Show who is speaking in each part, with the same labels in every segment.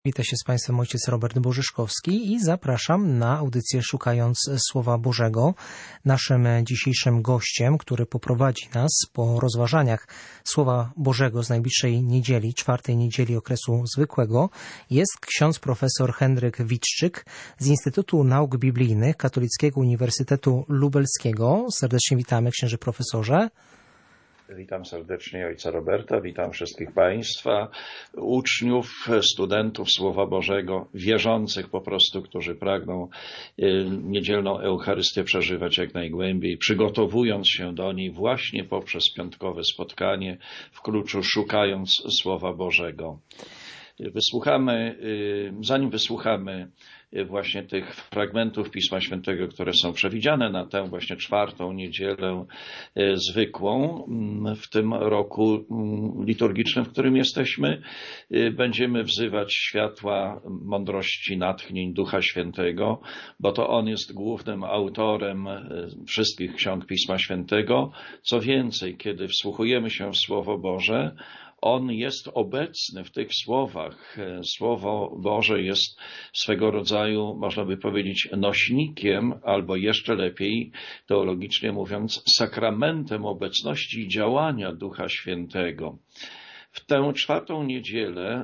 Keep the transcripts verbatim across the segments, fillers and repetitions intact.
Speaker 1: Witam się z Państwem ojciec Robert Bożyszkowski i zapraszam na audycję Szukając Słowa Bożego. Naszym dzisiejszym gościem, który poprowadzi nas po rozważaniach Słowa Bożego z najbliższej niedzieli, czwartej niedzieli okresu zwykłego, jest ksiądz profesor Henryk Witczczyk z Instytutu Nauk Biblijnych Katolickiego Uniwersytetu Lubelskiego. Serdecznie witamy, księże profesorze.
Speaker 2: Witam serdecznie ojca Roberta, witam wszystkich Państwa, uczniów, studentów Słowa Bożego, wierzących po prostu, którzy pragną niedzielną Eucharystię przeżywać jak najgłębiej, przygotowując się do niej właśnie poprzez piątkowe spotkanie w kluczu Szukając Słowa Bożego. Wysłuchamy, zanim wysłuchamy właśnie tych fragmentów Pisma Świętego, które są przewidziane na tę właśnie czwartą niedzielę zwykłą w tym roku liturgicznym, w którym jesteśmy, będziemy wzywać światła mądrości, natchnień Ducha Świętego, bo to On jest głównym autorem wszystkich ksiąg Pisma Świętego. Co więcej, kiedy wsłuchujemy się w Słowo Boże, On jest obecny w tych słowach. Słowo Boże jest swego rodzaju, można by powiedzieć, nośnikiem, albo jeszcze lepiej, teologicznie mówiąc, sakramentem obecności i działania Ducha Świętego. W tę czwartą niedzielę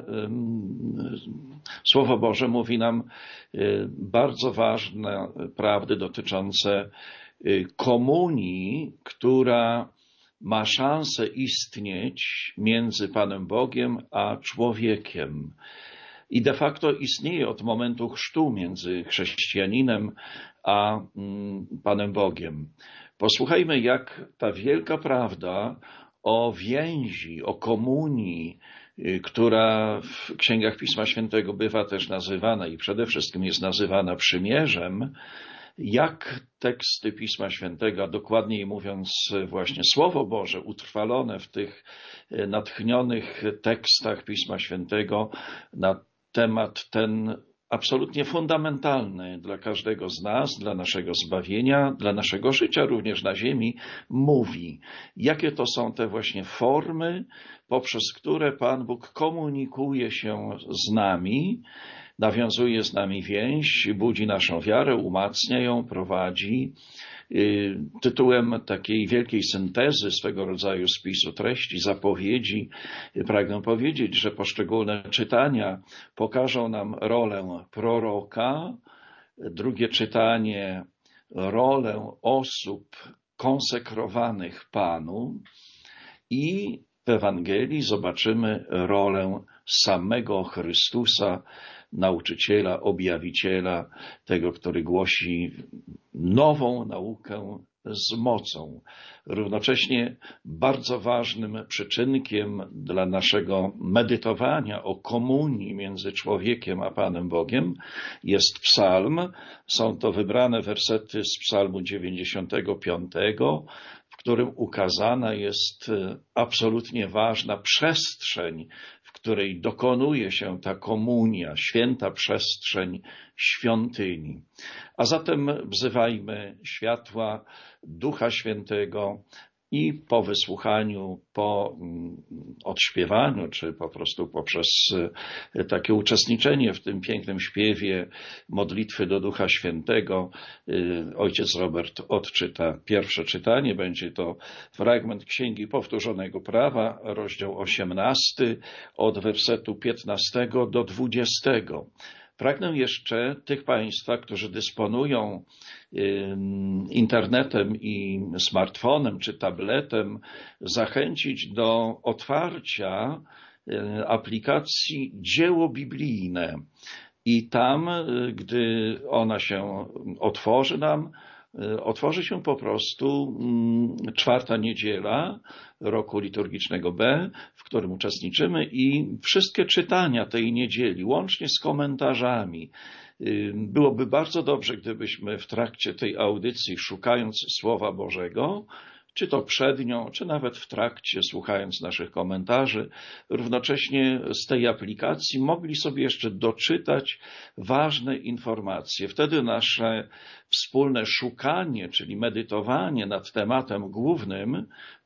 Speaker 2: Słowo Boże mówi nam bardzo ważne prawdy dotyczące komunii, która ma szansę istnieć między Panem Bogiem a człowiekiem. I de facto istnieje od momentu chrztu między chrześcijaninem a Panem Bogiem. Posłuchajmy, jak ta wielka prawda o więzi, o komunii, która w księgach Pisma Świętego bywa też nazywana i przede wszystkim jest nazywana przymierzem, jak teksty Pisma Świętego, a dokładniej mówiąc właśnie Słowo Boże utrwalone w tych natchnionych tekstach Pisma Świętego na temat ten absolutnie fundamentalny dla każdego z nas, dla naszego zbawienia, dla naszego życia również na ziemi, mówi, jakie to są te właśnie formy, poprzez które Pan Bóg komunikuje się z nami, nawiązuje z nami więź, budzi naszą wiarę, umacnia ją, prowadzi. Tytułem takiej wielkiej syntezy, swego rodzaju spisu treści, zapowiedzi, pragnę powiedzieć, że poszczególne czytania pokażą nam rolę proroka, drugie czytanie rolę osób konsekrowanych Panu i w Ewangelii zobaczymy rolę samego Chrystusa, nauczyciela, objawiciela, tego, który głosi nową naukę z mocą. Równocześnie bardzo ważnym przyczynkiem dla naszego medytowania o komunii między człowiekiem a Panem Bogiem jest psalm. Są to wybrane wersety z psalmu dziewięćdziesiątego piątego, w którym ukazana jest absolutnie ważna przestrzeń, w której dokonuje się ta komunia, święta przestrzeń świątyni. A zatem wzywajmy światła Ducha Świętego i po wysłuchaniu, po odśpiewaniu, czy po prostu poprzez takie uczestniczenie w tym pięknym śpiewie modlitwy do Ducha Świętego, ojciec Robert odczyta pierwsze czytanie. Będzie to fragment Księgi Powtórzonego Prawa, rozdział osiemnasty, od wersetu piętnastego do dwudziestego. Pragnę jeszcze tych Państwa, którzy dysponują internetem i smartfonem czy tabletem, zachęcić do otwarcia aplikacji Dzieło Biblijne. I tam, gdy ona się otworzy nam, otworzy się po prostu czwarta niedziela roku liturgicznego B, w którym uczestniczymy, i wszystkie czytania tej niedzieli, łącznie z komentarzami. Byłoby bardzo dobrze, gdybyśmy w trakcie tej audycji, szukając Słowa Bożego, czy to przed nią, czy nawet w trakcie, słuchając naszych komentarzy, równocześnie z tej aplikacji mogli sobie jeszcze doczytać ważne informacje. Wtedy nasze wspólne szukanie, czyli medytowanie nad tematem głównym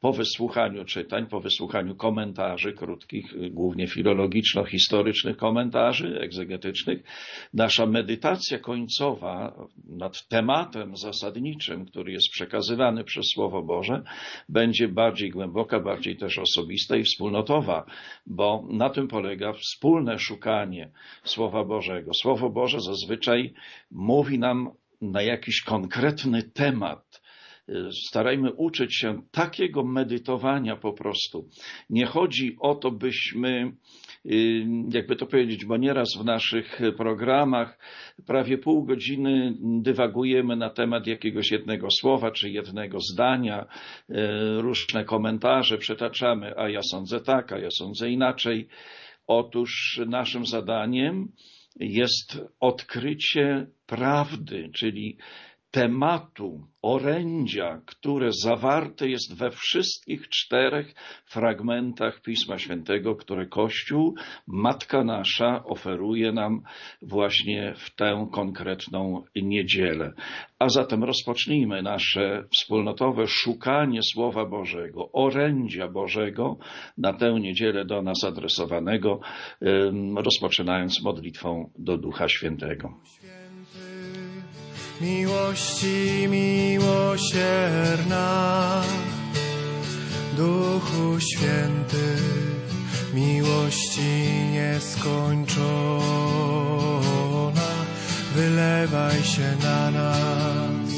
Speaker 2: po wysłuchaniu czytań, po wysłuchaniu komentarzy krótkich, głównie filologiczno-historycznych komentarzy egzegetycznych, nasza medytacja końcowa nad tematem zasadniczym, który jest przekazywany przez Słowo Boże, będzie bardziej głęboka, bardziej też osobista i wspólnotowa, bo na tym polega wspólne szukanie Słowa Bożego. Słowo Boże zazwyczaj mówi nam na jakiś konkretny temat. Starajmy uczyć się takiego medytowania po prostu. Nie chodzi o to, byśmy, jakby to powiedzieć, bo nieraz w naszych programach prawie pół godziny dywagujemy na temat jakiegoś jednego słowa czy jednego zdania, różne komentarze przetaczamy, a ja sądzę tak, a ja sądzę inaczej. Otóż naszym zadaniem jest odkrycie prawdy, czyli tematu, orędzia, które zawarte jest we wszystkich czterech fragmentach Pisma Świętego, które Kościół, Matka Nasza, oferuje nam właśnie w tę konkretną niedzielę. A zatem rozpocznijmy nasze wspólnotowe szukanie Słowa Bożego, orędzia Bożego na tę niedzielę do nas adresowanego, rozpoczynając modlitwą do Ducha Świętego.
Speaker 3: Miłości miłosierna, Duchu Święty, miłości nieskończona, wylewaj się na nas.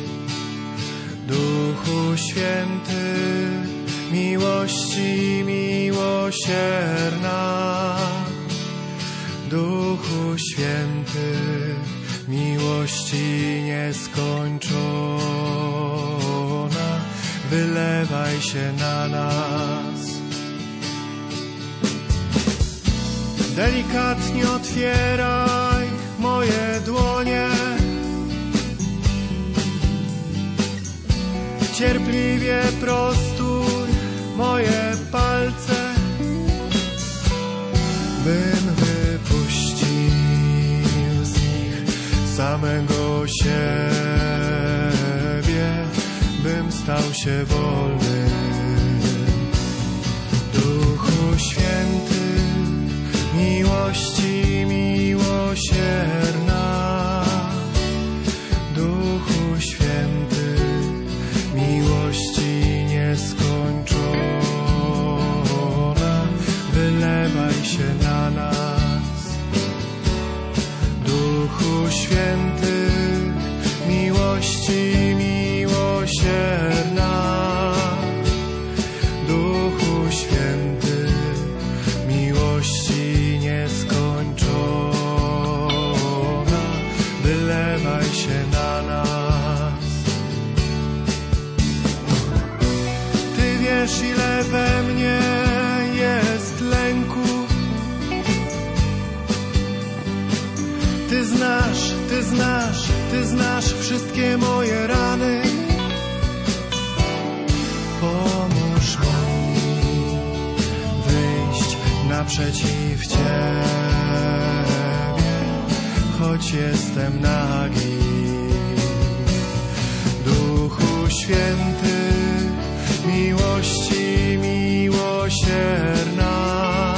Speaker 3: Duchu Święty, miłości miłosierna, Duchu Święty, miłości nieskończona, wylewaj się na nas. Delikatnie otwieraj moje dłonie, cierpliwie prostuj moje palce, bym wypuścił samego siebie, bym stał się wolny. Duchu Święty, miłości miłosierna, Duchu Święty, miłości nieskończona, wylewaj się na nas. Duchu Święty, miłości miłosierna, Duchu Święty, miłości nieskończona, wylewaj się na nas. Ty wiesz, ile we mnie jest lęku, Ty znasz, Ty znasz, Ty znasz wszystkie moje rany. Pomóż mi wyjść naprzeciw Ciebie, choć jestem nagi. Duchu Święty, miłości miłosierna,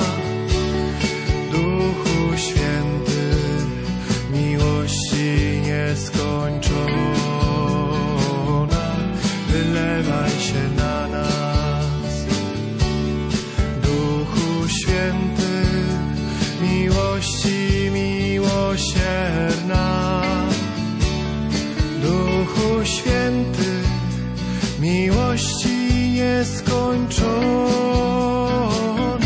Speaker 3: Duchu Święty, miłości nieskończona, wylewaj się na nas. Duchu Święty, miłości miłosierna, Duchu Święty, miłości nieskończona,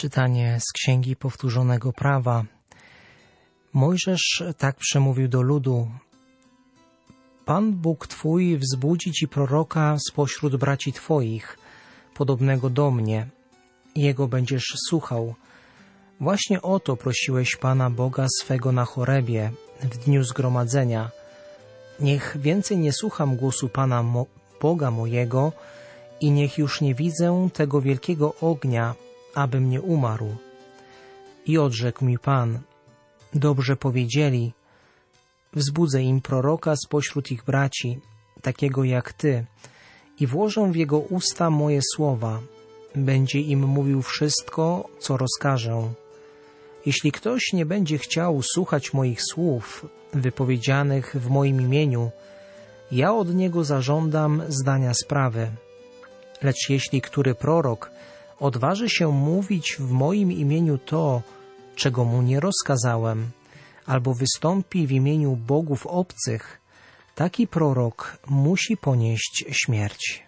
Speaker 1: Czytanie z Księgi Powtórzonego Prawa. Mojżesz tak przemówił do ludu: Pan Bóg Twój wzbudzi Ci proroka spośród braci Twoich, podobnego do mnie. Jego będziesz słuchał. Właśnie o to prosiłeś Pana Boga swego na Chorebie, w dniu zgromadzenia. Niech więcej nie słucham głosu Pana mo- Boga mojego i niech już nie widzę tego wielkiego ognia, abym nie umarł. I odrzekł mi Pan: dobrze powiedzieli, wzbudzę im proroka spośród ich braci, takiego jak Ty, i włożę w jego usta moje słowa. Będzie im mówił wszystko, co rozkażę. Jeśli ktoś nie będzie chciał słuchać moich słów, wypowiedzianych w moim imieniu, ja od niego zażądam zdania sprawy. Lecz jeśli który prorok odważy się mówić w moim imieniu to, czego mu nie rozkazałem, albo wystąpi w imieniu bogów obcych, taki prorok musi ponieść śmierć.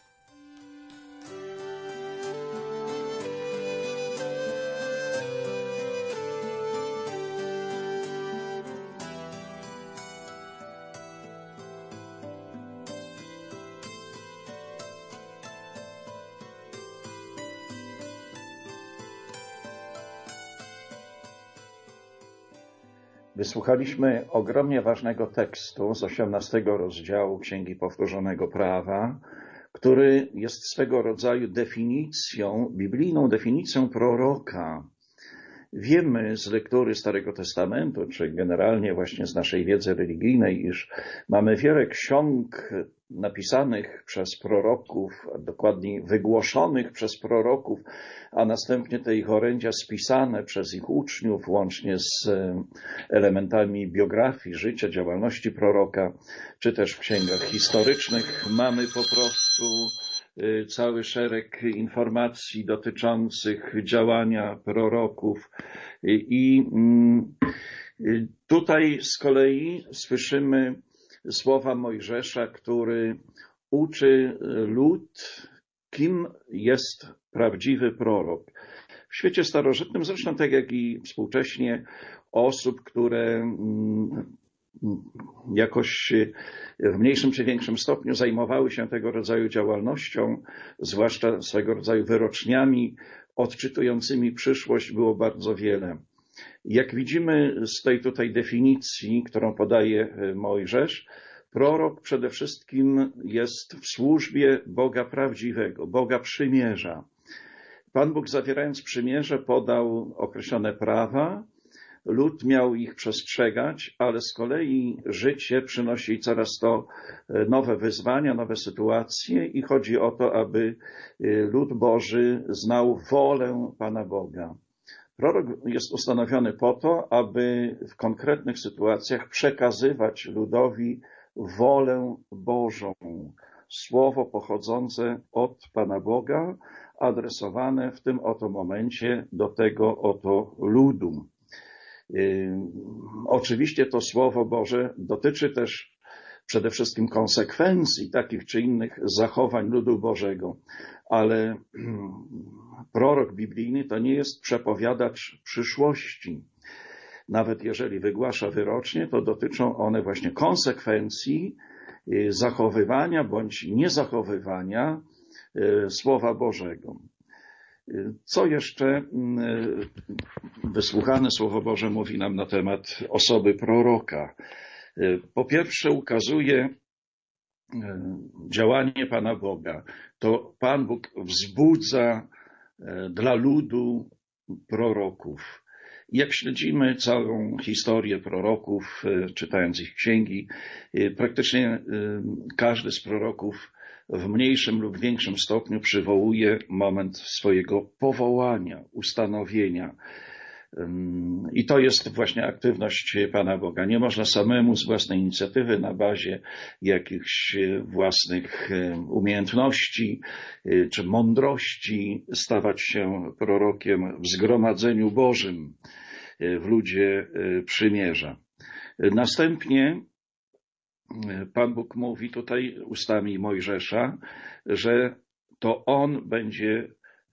Speaker 2: Wysłuchaliśmy ogromnie ważnego tekstu z osiemnastego rozdziału Księgi Powtórzonego Prawa, który jest swego rodzaju definicją, biblijną definicją proroka. Wiemy z lektury Starego Testamentu, czy generalnie właśnie z naszej wiedzy religijnej, iż mamy wiele ksiąg napisanych przez proroków, a dokładniej wygłoszonych przez proroków, a następnie te ich orędzia spisane przez ich uczniów, łącznie z elementami biografii, życia, działalności proroka, czy też w księgach historycznych. Mamy po prostu cały szereg informacji dotyczących działania proroków i tutaj z kolei słyszymy słowa Mojżesza, który uczy lud, kim jest prawdziwy prorok. W świecie starożytnym, zresztą tak jak i współcześnie, osób, które jakoś w mniejszym czy większym stopniu zajmowały się tego rodzaju działalnością, zwłaszcza swego rodzaju wyroczniami odczytującymi przyszłość, było bardzo wiele. Jak widzimy z tej tutaj definicji, którą podaje Mojżesz, prorok przede wszystkim jest w służbie Boga prawdziwego, Boga przymierza. Pan Bóg, zawierając przymierze, podał określone prawa, lud miał ich przestrzegać, ale z kolei życie przynosi coraz to nowe wyzwania, nowe sytuacje i chodzi o to, aby lud Boży znał wolę Pana Boga. Prorok jest ustanowiony po to, aby w konkretnych sytuacjach przekazywać ludowi wolę Bożą. Słowo pochodzące od Pana Boga, adresowane w tym oto momencie do tego oto ludu. Oczywiście to Słowo Boże dotyczy też przede wszystkim konsekwencji takich czy innych zachowań ludu Bożego, ale prorok biblijny to nie jest przepowiadacz przyszłości. Nawet jeżeli wygłasza wyrocznie, to dotyczą one właśnie konsekwencji zachowywania bądź niezachowywania Słowa Bożego. Co jeszcze wysłuchane Słowo Boże mówi nam na temat osoby proroka? Po pierwsze, ukazuje działanie Pana Boga. To Pan Bóg wzbudza dla ludu proroków. Jak śledzimy całą historię proroków, czytając ich księgi, praktycznie każdy z proroków w mniejszym lub większym stopniu przywołuje moment swojego powołania, ustanowienia. I to jest właśnie aktywność Pana Boga. Nie można samemu z własnej inicjatywy, na bazie jakichś własnych umiejętności czy mądrości stawać się prorokiem w zgromadzeniu Bożym, w ludzie przymierza. Następnie Pan Bóg mówi tutaj ustami Mojżesza, że to on będzie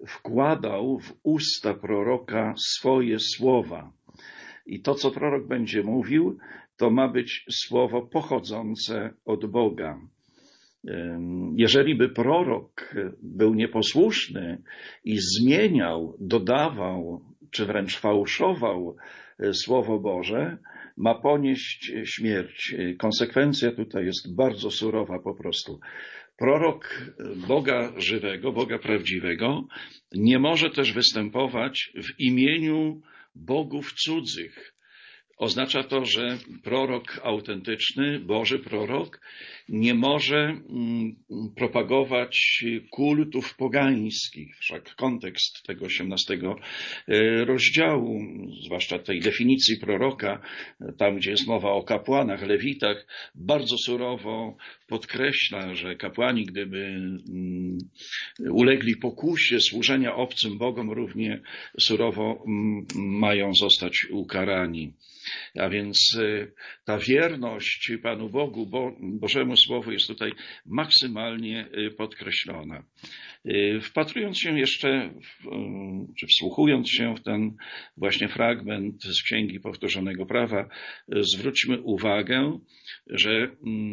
Speaker 2: wkładał w usta proroka swoje słowa. I to, co prorok będzie mówił, to ma być słowo pochodzące od Boga. Jeżeli by prorok był nieposłuszny i zmieniał, dodawał, czy wręcz fałszował Słowo Boże, ma ponieść śmierć. Konsekwencja tutaj jest bardzo surowa po prostu. Prorok Boga żywego, Boga prawdziwego nie może też występować w imieniu bogów cudzych. Oznacza to, że prorok autentyczny, Boży prorok, nie może propagować kultów pogańskich. Wszak kontekst tego osiemnastego rozdziału, zwłaszcza tej definicji proroka, tam gdzie jest mowa o kapłanach, lewitach, bardzo surowo podkreśla, że kapłani, gdyby ulegli pokusie służenia obcym bogom, równie surowo mają zostać ukarani. A więc ta wierność Panu Bogu, Bo, Bożemu Słowu jest tutaj maksymalnie podkreślona. Wpatrując się jeszcze, czy wsłuchując się w ten właśnie fragment z Księgi Powtórzonego Prawa, zwróćmy uwagę, że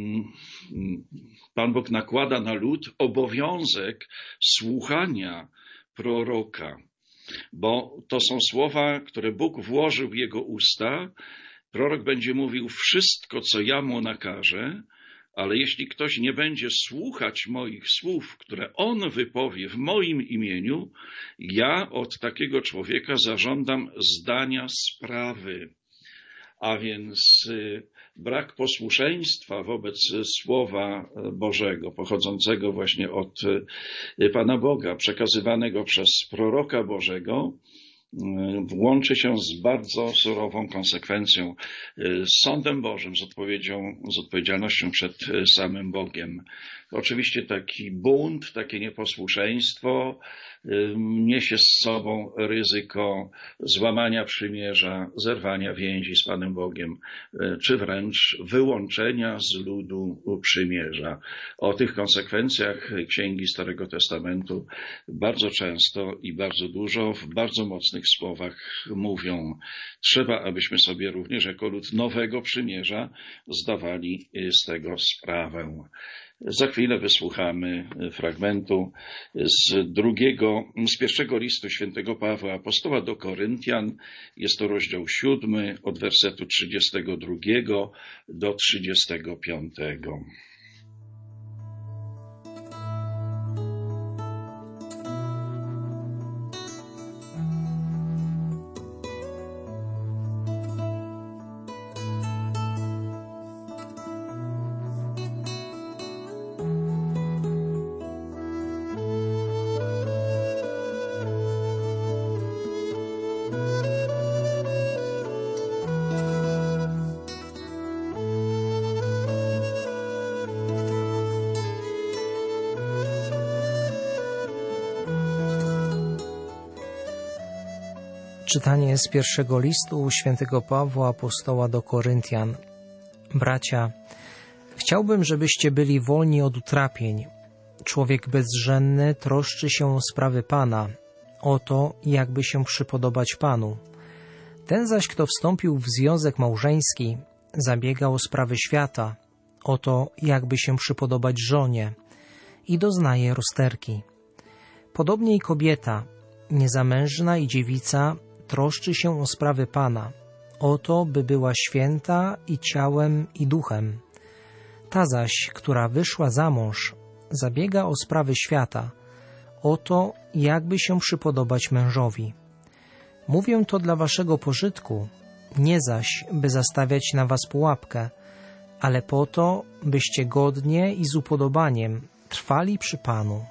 Speaker 2: Pan Bóg nakłada na lud obowiązek słuchania proroka. Bo to są słowa, które Bóg włożył w jego usta. Prorok będzie mówił wszystko, co ja mu nakażę, ale jeśli ktoś nie będzie słuchać moich słów, które on wypowie w moim imieniu, ja od takiego człowieka zażądam zdania sprawy. A więc brak posłuszeństwa wobec Słowa Bożego, pochodzącego właśnie od Pana Boga, przekazywanego przez proroka Bożego, łączy się z bardzo surową konsekwencją, z sądem Bożym, z odpowiedzią, z odpowiedzialnością przed samym Bogiem. Oczywiście taki bunt, takie nieposłuszeństwo niesie z sobą ryzyko złamania przymierza, zerwania więzi z Panem Bogiem, czy wręcz wyłączenia z ludu przymierza. O tych konsekwencjach Księgi Starego Testamentu bardzo często i bardzo dużo w bardzo mocnych słowach mówią. Trzeba, abyśmy sobie również jako lud nowego przymierza zdawali z tego sprawę. Za chwilę wysłuchamy fragmentu z drugiego, z pierwszego listu świętego Pawła Apostoła do Koryntian. Jest to rozdział siódmy, od wersetu trzydziestego drugiego do trzydziestego piątego.
Speaker 1: Czytanie z pierwszego listu świętego Pawła Apostoła do Koryntian. Bracia, chciałbym, żebyście byli wolni od utrapień. Człowiek bezżenny troszczy się o sprawy Pana, o to, jakby się przypodobać Panu. Ten zaś, kto wstąpił w związek małżeński, zabiega o sprawy świata, o to, jakby się przypodobać żonie i doznaje rozterki. Podobnie i kobieta, niezamężna i dziewica, troszczy się o sprawy Pana, o to, by była święta i ciałem, i duchem. Ta zaś, która wyszła za mąż, zabiega o sprawy świata, o to, jakby się przypodobać mężowi. Mówię to dla waszego pożytku, nie zaś, by zastawiać na was pułapkę, ale po to, byście godnie i z upodobaniem trwali przy Panu.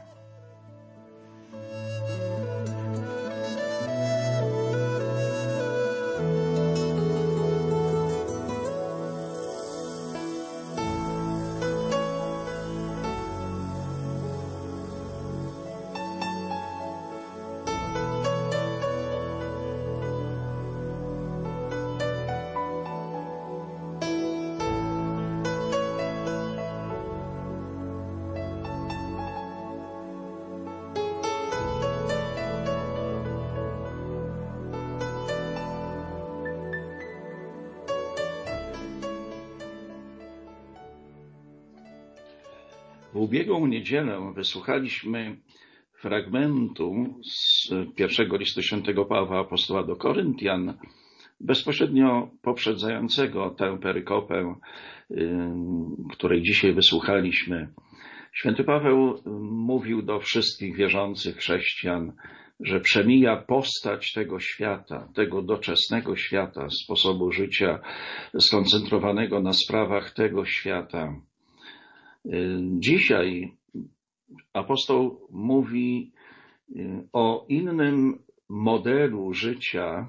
Speaker 2: W ubiegłą niedzielę wysłuchaliśmy fragmentu z pierwszego listu świętego Pawła apostoła do Koryntian, bezpośrednio poprzedzającego tę perykopę, której dzisiaj wysłuchaliśmy. Święty Paweł mówił do wszystkich wierzących chrześcijan, że przemija postać tego świata, tego doczesnego świata, sposobu życia skoncentrowanego na sprawach tego świata. Dzisiaj apostoł mówi o innym modelu życia,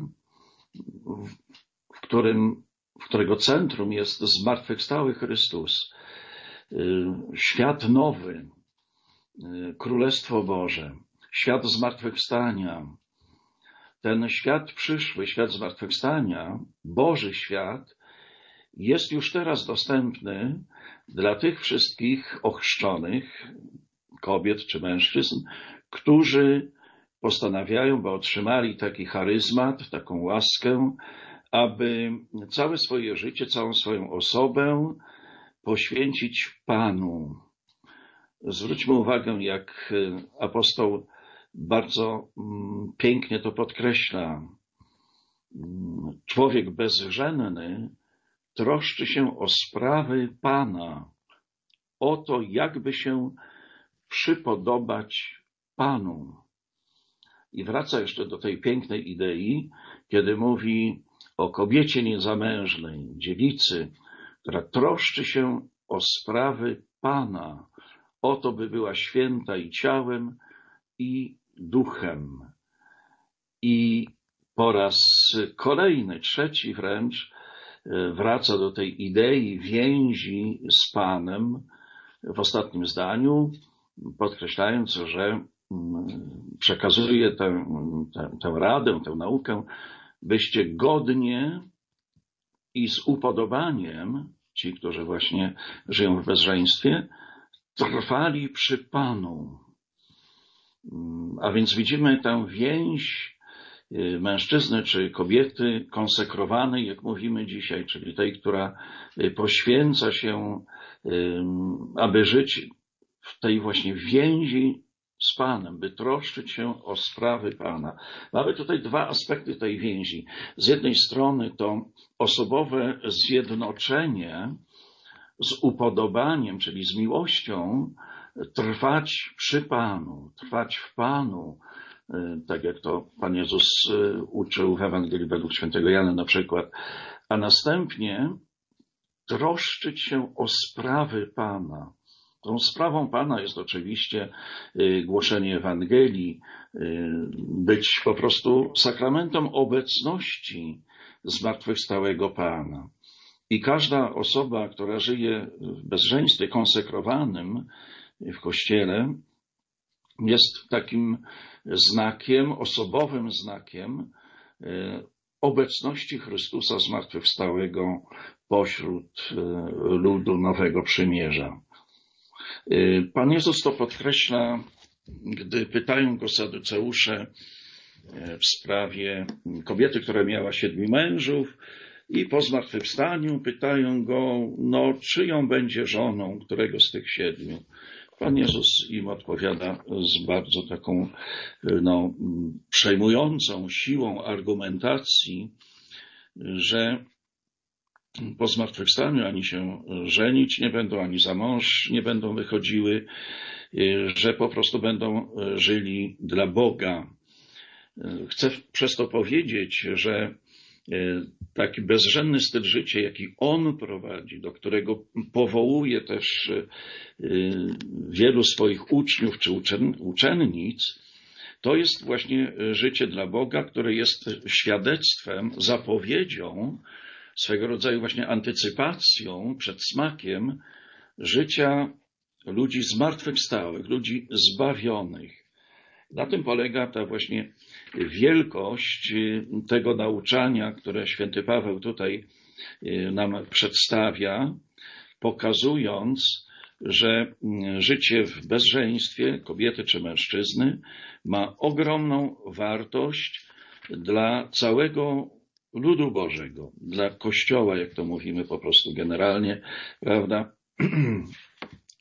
Speaker 2: w którym, w którego centrum jest zmartwychwstały Chrystus. Świat nowy, Królestwo Boże, świat zmartwychwstania. Ten świat przyszły, świat zmartwychwstania, Boży świat, jest już teraz dostępny dla tych wszystkich ochrzczonych, kobiet czy mężczyzn, którzy postanawiają, bo otrzymali taki charyzmat, taką łaskę, aby całe swoje życie, całą swoją osobę poświęcić Panu. Zwróćmy uwagę, jak apostoł bardzo pięknie to podkreśla. Człowiek bezżenny troszczy się o sprawy Pana, o to, jakby się przypodobać Panu. I wraca jeszcze do tej pięknej idei, kiedy mówi o kobiecie niezamężnej, dziewicy, która troszczy się o sprawy Pana, o to, by była święta i ciałem, i duchem. I po raz kolejny, trzeci wręcz, wraca do tej idei więzi z Panem w ostatnim zdaniu, podkreślając, że przekazuje tę, tę, tę radę, tę naukę, byście godnie i z upodobaniem, ci, którzy właśnie żyją w bezżeństwie, trwali przy Panu. A więc widzimy tę więź mężczyzny czy kobiety konsekrowanej, jak mówimy dzisiaj, czyli tej, która poświęca się, aby żyć w tej właśnie więzi z Panem, by troszczyć się o sprawy Pana. Mamy tutaj dwa aspekty tej więzi. Z jednej strony to osobowe zjednoczenie z upodobaniem, czyli z miłością, trwać przy Panu, trwać w Panu, tak jak to Pan Jezus uczył w Ewangelii według świętego Jana na przykład, a następnie troszczyć się o sprawy Pana. Tą sprawą Pana jest oczywiście głoszenie Ewangelii, być po prostu sakramentem obecności zmartwychwstałego Pana. I każda osoba, która żyje w bezżeństwie konsekrowanym w Kościele, jest takim znakiem, osobowym znakiem obecności Chrystusa zmartwychwstałego pośród ludu Nowego Przymierza. Pan Jezus to podkreśla, gdy pytają go Saduceusze w sprawie kobiety, która miała siedmiu mężów, i po zmartwychwstaniu pytają go, no czyją będzie żoną którego z tych siedmiu. Pan Jezus im odpowiada z bardzo taką no, przejmującą siłą argumentacji, że po zmartwychwstaniu ani się żenić nie będą, ani za mąż nie będą wychodziły, że po prostu będą żyli dla Boga. Chcę przez to powiedzieć, że taki bezżenny styl życia, jaki on prowadzi, do którego powołuje też wielu swoich uczniów czy uczenn- uczennic, to jest właśnie życie dla Boga, które jest świadectwem, zapowiedzią, swego rodzaju właśnie antycypacją, przedsmakiem życia ludzi zmartwychwstałych, ludzi zbawionych. Na tym polega ta właśnie wielkość tego nauczania, które święty Paweł tutaj nam przedstawia, pokazując, że życie w bezżeństwie kobiety czy mężczyzny ma ogromną wartość dla całego ludu Bożego, dla Kościoła, jak to mówimy po prostu generalnie, prawda?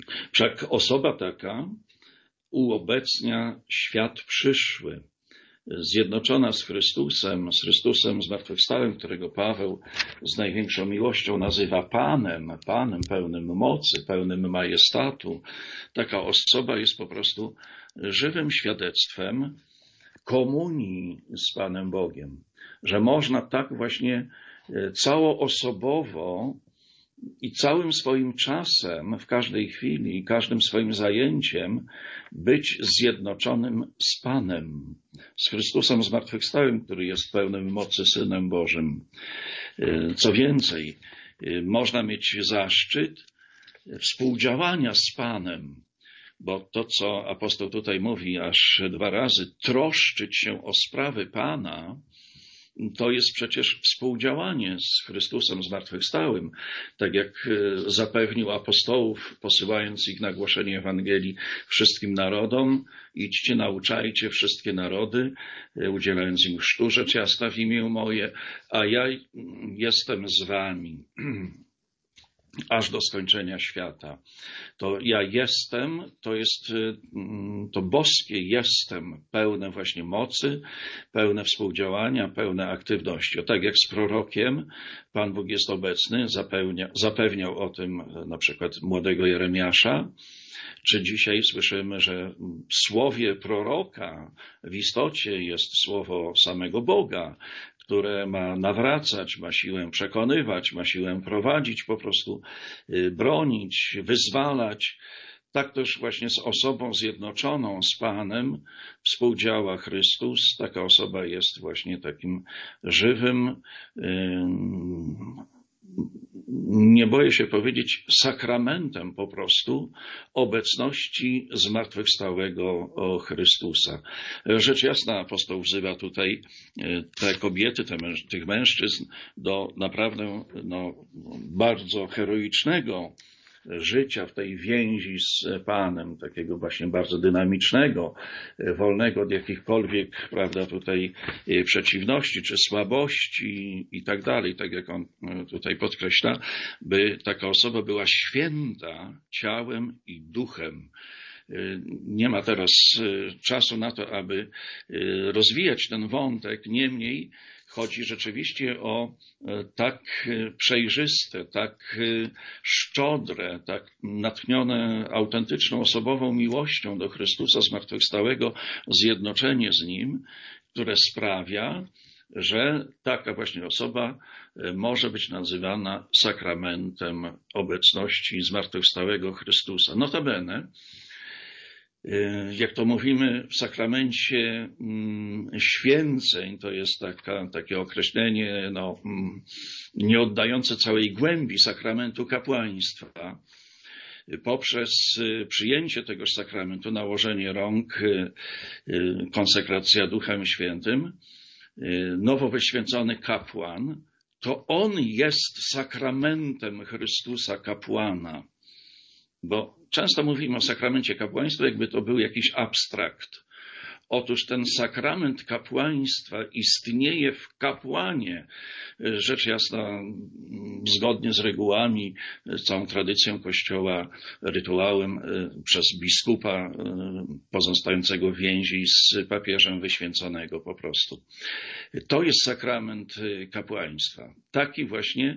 Speaker 2: Wszak osoba taka uobecnia świat przyszły, zjednoczona z Chrystusem, z Chrystusem zmartwychwstałym, którego Paweł z największą miłością nazywa Panem, Panem pełnym mocy, pełnym majestatu. Taka osoba jest po prostu żywym świadectwem komunii z Panem Bogiem, że można tak właśnie całoosobowo i całym swoim czasem, w każdej chwili i każdym swoim zajęciem być zjednoczonym z Panem, z Chrystusem zmartwychwstałym, który jest pełnym mocy Synem Bożym. Co więcej, można mieć zaszczyt współdziałania z Panem, bo to, co apostoł tutaj mówi aż dwa razy, troszczyć się o sprawy Pana, to jest przecież współdziałanie z Chrystusem zmartwychwstałym, tak jak zapewnił apostołów, posyłając ich na głoszenie Ewangelii wszystkim narodom. Idźcie, nauczajcie wszystkie narody, udzielając im chrztu rzecz jasna w imię moje, a ja jestem z wami aż do skończenia świata. To ja jestem, to jest to boskie jestem, pełne właśnie mocy, pełne współdziałania, pełne aktywności. O tak jak z prorokiem, Pan Bóg jest obecny, zapewnia, zapewniał o tym na przykład młodego Jeremiasza, czy dzisiaj słyszymy, że w słowie proroka w istocie jest słowo samego Boga, które ma nawracać, ma siłę przekonywać, ma siłę prowadzić, po prostu bronić, wyzwalać. Tak też właśnie z osobą zjednoczoną z Panem współdziała Chrystus. Taka osoba jest właśnie takim żywym, nie boję się powiedzieć, sakramentem po prostu obecności zmartwychwstałego Chrystusa. Rzecz jasna, apostoł wzywa tutaj te kobiety, te męż- tych mężczyzn do naprawdę no, bardzo heroicznego życia w tej więzi z Panem, takiego właśnie bardzo dynamicznego, wolnego od jakichkolwiek, prawda, tutaj przeciwności czy słabości i tak dalej, tak jak on tutaj podkreśla, by taka osoba była święta ciałem i duchem. Nie ma teraz czasu na to, aby rozwijać ten wątek, niemniej chodzi rzeczywiście o tak przejrzyste, tak szczodre, tak natchnione autentyczną osobową miłością do Chrystusa zmartwychwstałego zjednoczenie z Nim, które sprawia, że taka właśnie osoba może być nazywana sakramentem obecności zmartwychwstałego Chrystusa. Notabene, jak to mówimy w sakramencie święceń, to jest taka, takie określenie no, nie oddające całej głębi sakramentu kapłaństwa. Poprzez przyjęcie tegoż sakramentu, nałożenie rąk, konsekracja Duchem Świętym, nowo wyświęcony kapłan, to on jest sakramentem Chrystusa kapłana. Bo często mówimy o sakramencie kapłaństwa, jakby to był jakiś abstrakt. Otóż ten sakrament kapłaństwa istnieje w kapłanie, rzecz jasna zgodnie z regułami, całą tradycją Kościoła, rytuałem przez biskupa pozostającego w więzi z papieżem wyświęconego po prostu. To jest sakrament kapłaństwa. Taki właśnie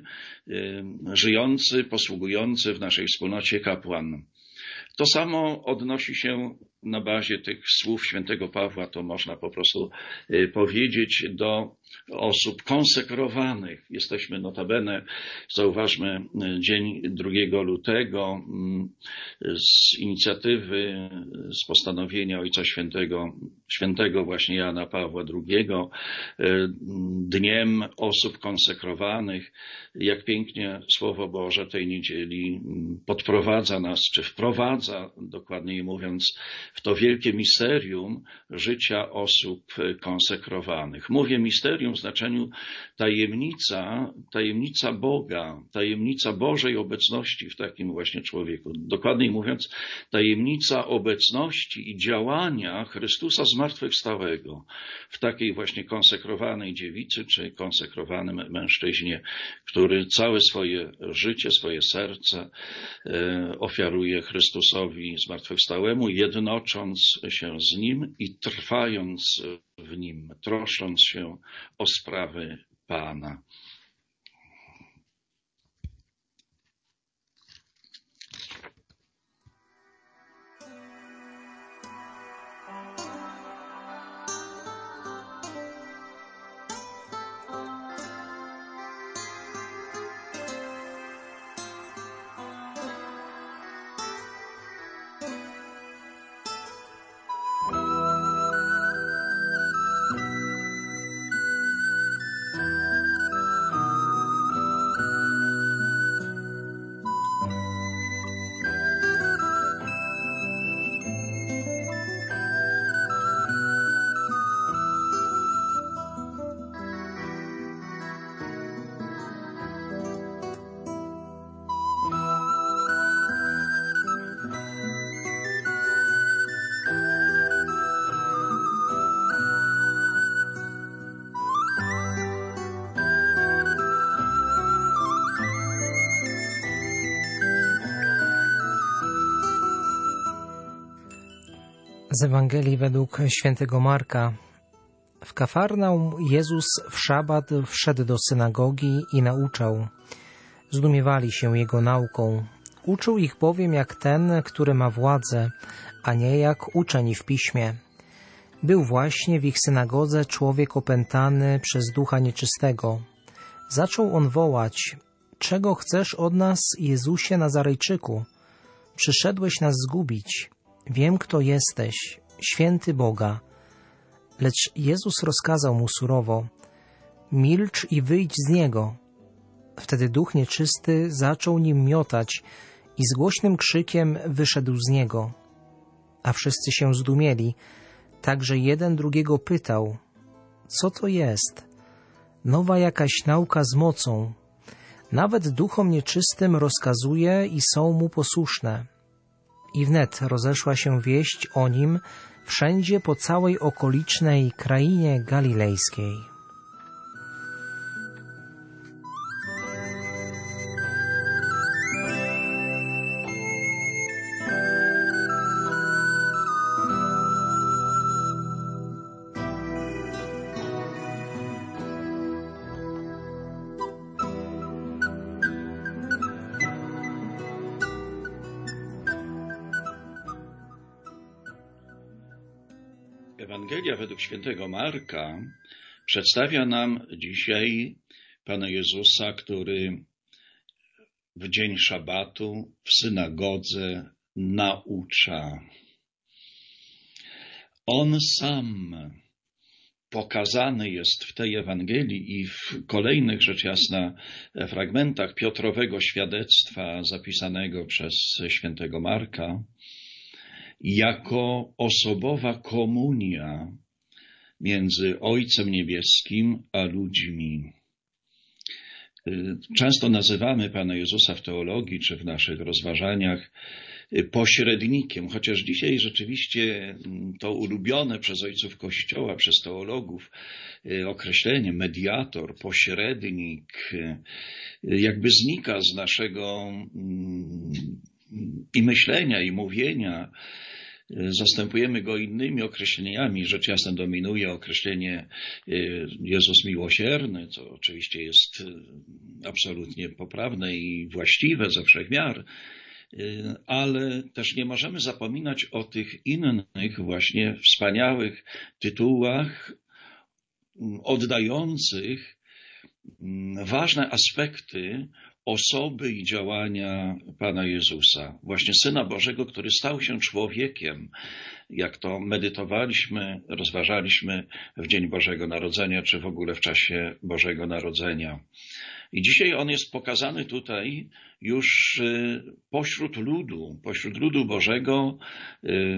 Speaker 2: żyjący, posługujący w naszej wspólnocie kapłan. To samo odnosi się na bazie tych słów świętego Pawła, to można po prostu powiedzieć, do osób konsekrowanych. Jesteśmy notabene, zauważmy, dzień drugiego lutego z inicjatywy, z postanowienia Ojca Świętego, świętego właśnie Jana Pawła drugiego, dniem osób konsekrowanych. Jak pięknie Słowo Boże tej niedzieli podprowadza nas, czy wprowadza, dokładniej mówiąc, w to wielkie misterium życia osób konsekrowanych. Mówię misterium biblijnym znaczeniu tajemnica, tajemnica Boga, tajemnica Bożej obecności w takim właśnie człowieku. Dokładniej mówiąc, tajemnica obecności i działania Chrystusa zmartwychwstałego w takiej właśnie konsekrowanej dziewicy czy konsekrowanym mężczyźnie, który całe swoje życie, swoje serce ofiaruje Chrystusowi zmartwychwstałemu, jednocząc się z Nim i trwając w Nim, troszcząc się o sprawy Pana.
Speaker 1: Z Ewangelii według świętego Marka. W Kafarnaum Jezus w szabat wszedł do synagogi i nauczał. Zdumiewali się Jego nauką. Uczył ich bowiem jak ten, który ma władzę, a nie jak uczeni w piśmie. Był właśnie w ich synagodze człowiek opętany przez ducha nieczystego. Zaczął on wołać: czego chcesz od nas, Jezusie Nazarejczyku? Przyszedłeś nas zgubić. Wiem, kto jesteś, święty Boga. Lecz Jezus rozkazał mu surowo: milcz i wyjdź z niego. Wtedy duch nieczysty zaczął nim miotać i z głośnym krzykiem wyszedł z niego. A wszyscy się zdumieli, tak że jeden drugiego pytał: co to jest? Nowa jakaś nauka z mocą. Nawet duchom nieczystym rozkazuje i są mu posłuszne. I wnet rozeszła się wieść o nim wszędzie po całej okolicznej krainie galilejskiej.
Speaker 2: Ewangelia według świętego Marka przedstawia nam dzisiaj Pana Jezusa, który w dzień szabatu w synagodze naucza. On sam pokazany jest w tej Ewangelii i w kolejnych, rzecz jasna, fragmentach Piotrowego świadectwa zapisanego przez świętego Marka, jako osobowa komunia między Ojcem Niebieskim a ludźmi. Często nazywamy Pana Jezusa w teologii czy w naszych rozważaniach pośrednikiem, chociaż dzisiaj rzeczywiście to ulubione przez ojców Kościoła, przez teologów określenie mediator, pośrednik jakby znika z naszego i myślenia, i mówienia. Zastępujemy go innymi określeniami. Rzecz jasna dominuje określenie Jezus miłosierny, co oczywiście jest absolutnie poprawne i właściwe ze wszech miar, ale też nie możemy zapominać o tych innych właśnie wspaniałych tytułach oddających ważne aspekty osoby i działania Pana Jezusa, właśnie Syna Bożego, który stał się człowiekiem, jak to medytowaliśmy, rozważaliśmy w Dzień Bożego Narodzenia, czy w ogóle w czasie Bożego Narodzenia. I dzisiaj On jest pokazany tutaj już pośród ludu, pośród ludu Bożego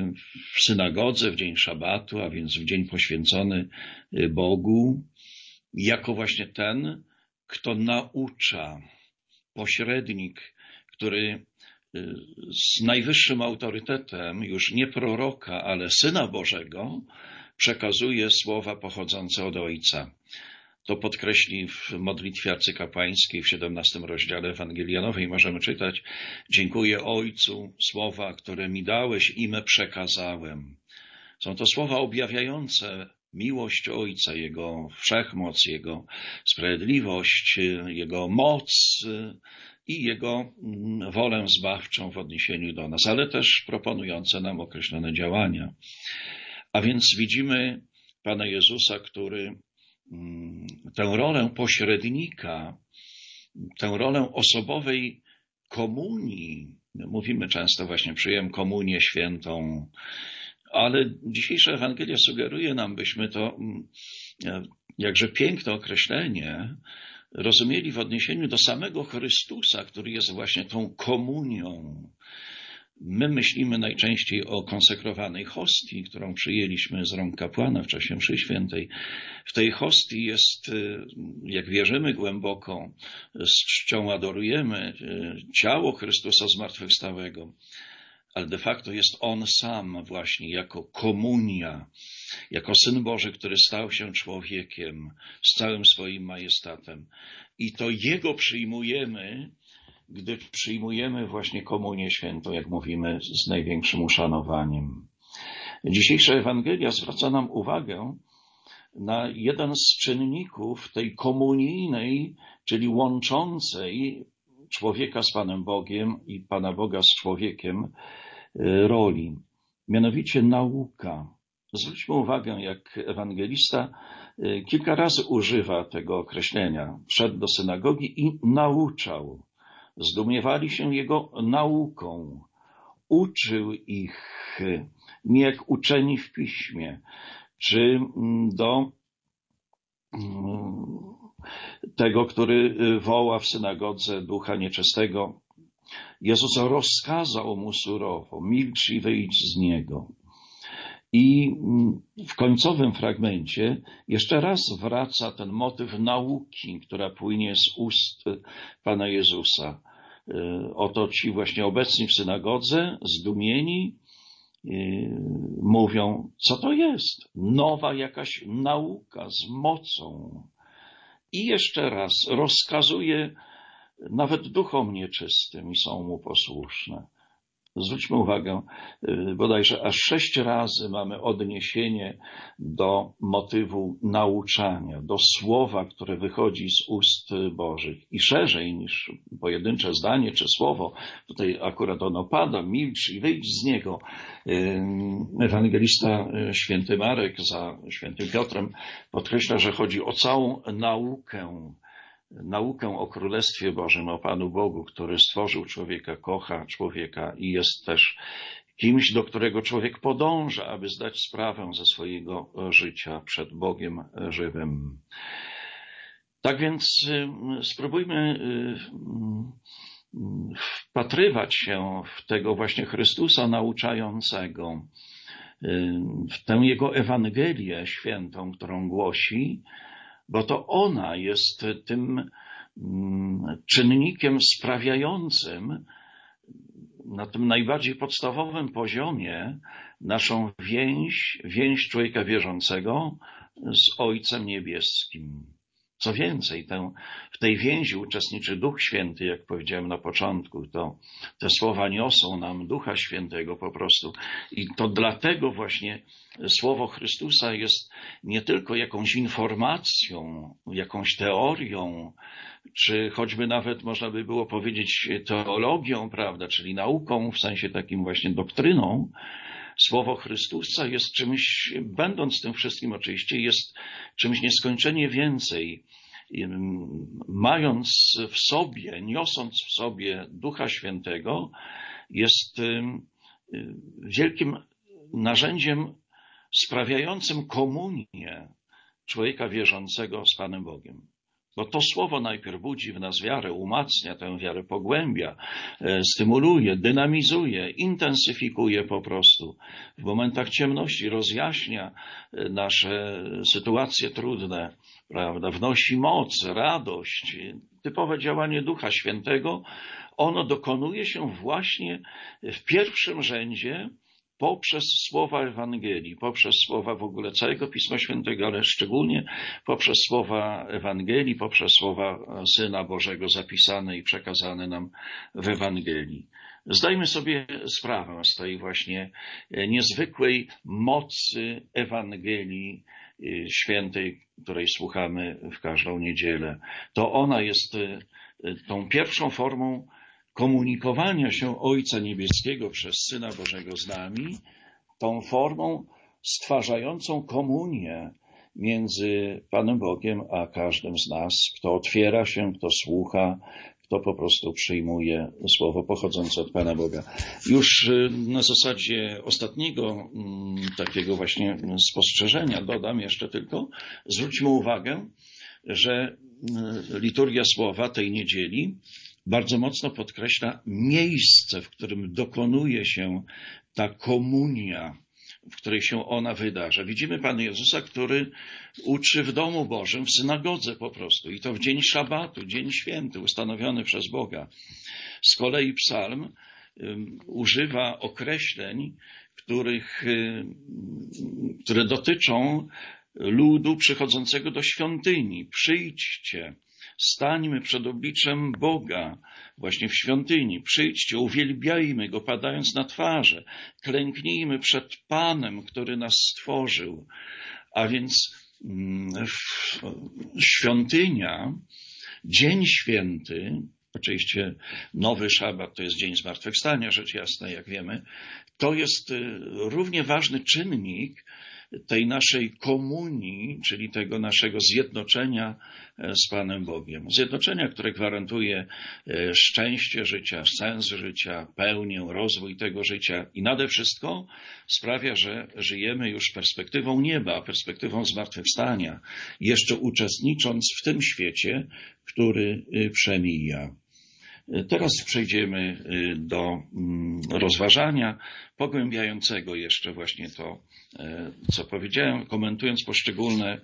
Speaker 2: w synagodze, w dzień szabatu, a więc w dzień poświęcony Bogu. jako właśnie ten, kto naucza, pośrednik, który z najwyższym autorytetem, już nie proroka, ale Syna Bożego, przekazuje słowa pochodzące od Ojca. To podkreśli w modlitwie arcykapłańskiej w siedemnastym rozdziale Ewangelii Janowej. Możemy czytać: dziękuję Ojcu, słowa, które mi dałeś, im przekazałem. Są to słowa objawiające miłość Ojca, Jego wszechmoc, Jego sprawiedliwość, Jego moc i Jego wolę zbawczą w odniesieniu do nas, ale też proponujące nam określone działania. A więc widzimy Pana Jezusa, który tę rolę pośrednika, tę rolę osobowej komunii, mówimy często właśnie przyjąłem komunię świętą, ale dzisiejsza Ewangelia sugeruje nam, byśmy to jakże piękne określenie rozumieli w odniesieniu do samego Chrystusa, który jest właśnie tą komunią. My myślimy najczęściej o konsekrowanej hostii, którą przyjęliśmy z rąk kapłana w czasie mszy świętej. W tej hostii jest, jak wierzymy głęboko, z czcią adorujemy ciało Chrystusa zmartwychwstałego, ale de facto jest On sam właśnie jako komunia, jako Syn Boży, który stał się człowiekiem z całym swoim majestatem. I to Jego przyjmujemy, gdy przyjmujemy właśnie komunię świętą, jak mówimy, z największym uszanowaniem. Dzisiejsza Ewangelia zwraca nam uwagę na jeden z czynników tej komunijnej, czyli łączącej człowieka z Panem Bogiem i Pana Boga z człowiekiem roli, mianowicie nauka. Zwróćmy uwagę, jak ewangelista kilka razy używa tego określenia. Wszedł do synagogi i nauczał. Zdumiewali się jego nauką. Uczył ich, nie jak uczeni w piśmie, czy do tego, który woła w synagodze ducha nieczystego. Jezus rozkazał mu surowo: milcz i wyjdź z niego. I w końcowym fragmencie jeszcze raz wraca ten motyw nauki, która płynie z ust Pana Jezusa. Oto ci właśnie obecni w synagodze, zdumieni, mówią: co to jest? Nowa jakaś nauka z mocą. I jeszcze raz rozkazuje nawet duchom nieczystym i są mu posłuszne. Zwróćmy uwagę, bodajże aż sześć razy mamy odniesienie do motywu nauczania, do słowa, które wychodzi z ust Bożych. I szerzej niż pojedyncze zdanie czy słowo, tutaj akurat ono pada: milcz i wyjdź z niego. Ewangelista święty Marek za świętym Piotrem podkreśla, że chodzi o całą naukę, naukę o Królestwie Bożym, o Panu Bogu, który stworzył człowieka, kocha człowieka i jest też kimś, do którego człowiek podąża, aby zdać sprawę ze swojego życia przed Bogiem żywym. Tak więc spróbujmy wpatrywać się w tego właśnie Chrystusa nauczającego, w tę Jego Ewangelię świętą, którą głosi, bo to ona jest tym czynnikiem sprawiającym na tym najbardziej podstawowym poziomie naszą więź, więź człowieka wierzącego z Ojcem Niebieskim. Co więcej, tę, w tej więzi uczestniczy Duch Święty, jak powiedziałem na początku. To, te słowa niosą nam Ducha Świętego po prostu. I to dlatego właśnie słowo Chrystusa jest nie tylko jakąś informacją, jakąś teorią, czy choćby nawet można by było powiedzieć teologią, prawda, czyli nauką, w sensie takim właśnie doktryną. Słowo Chrystusa jest czymś, będąc tym wszystkim oczywiście, jest czymś nieskończenie więcej. Mając w sobie, niosąc w sobie Ducha Świętego, jest wielkim narzędziem sprawiającym komunię człowieka wierzącego z Panem Bogiem. Bo to słowo najpierw budzi w nas wiarę, umacnia tę wiarę, pogłębia, stymuluje, dynamizuje, intensyfikuje po prostu. W momentach ciemności rozjaśnia nasze sytuacje trudne, prawda? Wnosi moc, radość, typowe działanie Ducha Świętego. Ono dokonuje się właśnie w pierwszym rzędzie poprzez słowa Ewangelii, poprzez słowa w ogóle całego Pisma Świętego, ale szczególnie poprzez słowa Ewangelii, poprzez słowa Syna Bożego zapisane i przekazane nam w Ewangelii. Zdajmy sobie sprawę z tej właśnie niezwykłej mocy Ewangelii Świętej, której słuchamy w każdą niedzielę. To ona jest tą pierwszą formą komunikowania się Ojca Niebieskiego przez Syna Bożego z nami, tą formą stwarzającą komunię między Panem Bogiem a każdym z nas, kto otwiera się, kto słucha, kto po prostu przyjmuje słowo pochodzące od Pana Boga. Już na zasadzie ostatniego takiego właśnie spostrzeżenia dodam jeszcze tylko, zwróćmy uwagę, że liturgia słowa tej niedzieli bardzo mocno podkreśla miejsce, w którym dokonuje się ta komunia, w której się ona wydarza. Widzimy Pana Jezusa, który uczy w domu Bożym, w synagodze po prostu, i to w dzień szabatu, dzień święty, ustanowiony przez Boga. Z kolei psalm um, używa określeń, których, um, które dotyczą ludu przychodzącego do świątyni. Przyjdźcie, stańmy przed obliczem Boga, właśnie w świątyni. Przyjdźcie, uwielbiajmy Go, padając na twarze. Klęknijmy przed Panem, który nas stworzył. A więc świątynia, dzień święty, oczywiście nowy szabat to jest dzień zmartwychwstania, rzecz jasna, jak wiemy, to jest równie ważny czynnik tej naszej komunii, czyli tego naszego zjednoczenia z Panem Bogiem. Zjednoczenia, które gwarantuje szczęście życia, sens życia, pełnię, rozwój tego życia i nade wszystko sprawia, że żyjemy już perspektywą nieba, perspektywą zmartwychwstania, jeszcze uczestnicząc w tym świecie, który przemija. Teraz przejdziemy do rozważania pogłębiającego jeszcze właśnie to, co powiedziałem, komentując poszczególne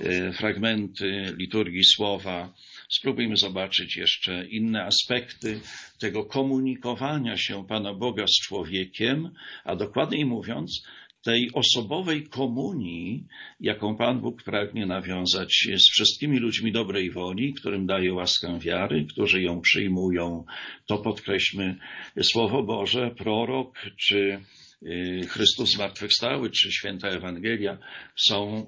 Speaker 2: fragmenty liturgii słowa. Spróbujmy zobaczyć jeszcze inne aspekty tego komunikowania się Pana Boga z człowiekiem, a dokładniej mówiąc, tej osobowej komunii, jaką Pan Bóg pragnie nawiązać z wszystkimi ludźmi dobrej woli, którym daje łaskę wiary, którzy ją przyjmują. To podkreślmy, Słowo Boże, prorok, czy Chrystus zmartwychwstały, czy święta Ewangelia są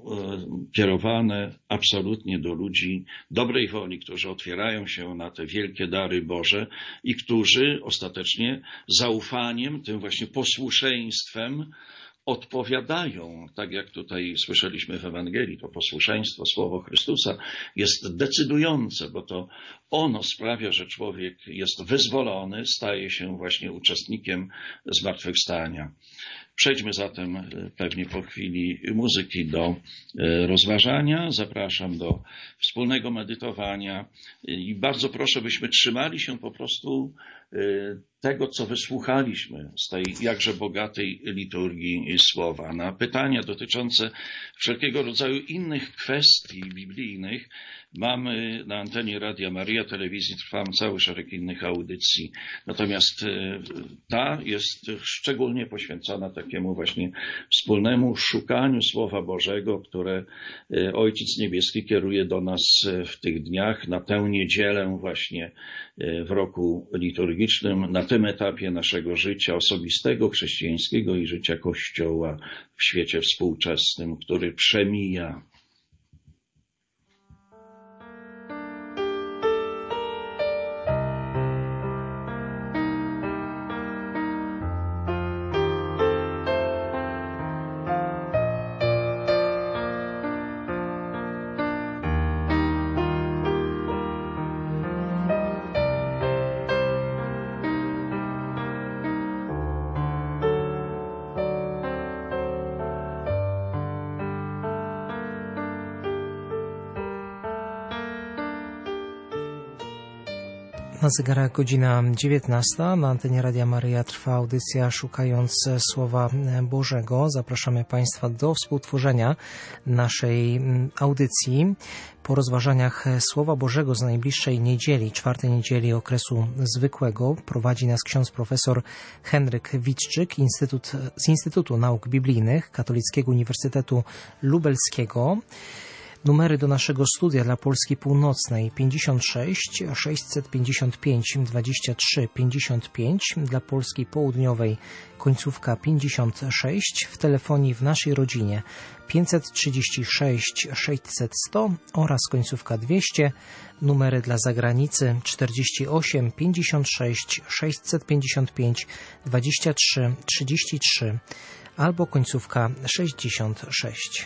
Speaker 2: kierowane absolutnie do ludzi dobrej woli, którzy otwierają się na te wielkie dary Boże i którzy ostatecznie zaufaniem, tym właśnie posłuszeństwem odpowiadają, tak jak tutaj słyszeliśmy w Ewangelii, to posłuszeństwo, słowo Chrystusa jest decydujące, bo to ono sprawia, że człowiek jest wyzwolony, staje się właśnie uczestnikiem zmartwychwstania. Przejdźmy zatem pewnie po chwili muzyki do rozważania. Zapraszam do wspólnego medytowania i bardzo proszę, byśmy trzymali się po prostu tego, co wysłuchaliśmy z tej jakże bogatej liturgii słowa. Na pytania dotyczące wszelkiego rodzaju innych kwestii biblijnych mamy na antenie Radia Maryja, telewizji Trwam cały szereg innych audycji. Natomiast ta jest szczególnie poświęcona takiemu właśnie wspólnemu szukaniu Słowa Bożego, które Ojciec Niebieski kieruje do nas w tych dniach, na tę niedzielę właśnie w roku liturgicznym, na tym etapie naszego życia osobistego, chrześcijańskiego i życia Kościoła w świecie współczesnym, który przemija.
Speaker 1: Na zegarach godzina dziewiętnasta. Na antenie Radia Maryja trwa audycja Szukając Słowa Bożego. Zapraszamy Państwa do współtworzenia naszej audycji po rozważaniach Słowa Bożego z najbliższej niedzieli, czwartej niedzieli okresu zwykłego. Prowadzi nas ksiądz profesor Henryk Witczyk Instytut, z Instytutu Nauk Biblijnych Katolickiego Uniwersytetu Lubelskiego. Numery do naszego studia dla Polski Północnej pięćdziesiąt sześć sześćset pięćdziesiąt pięć dwadzieścia trzy pięćdziesiąt pięć, dla Polski Południowej końcówka pięćdziesiąt sześć, w telefonii w naszej rodzinie pięćset trzydzieści sześć sześćset sto oraz końcówka dwieście, numery dla zagranicy czterdzieści osiem pięćdziesiąt sześć sześćset pięćdziesiąt pięć dwadzieścia trzy trzydzieści trzy albo końcówka sześćdziesiąt sześć.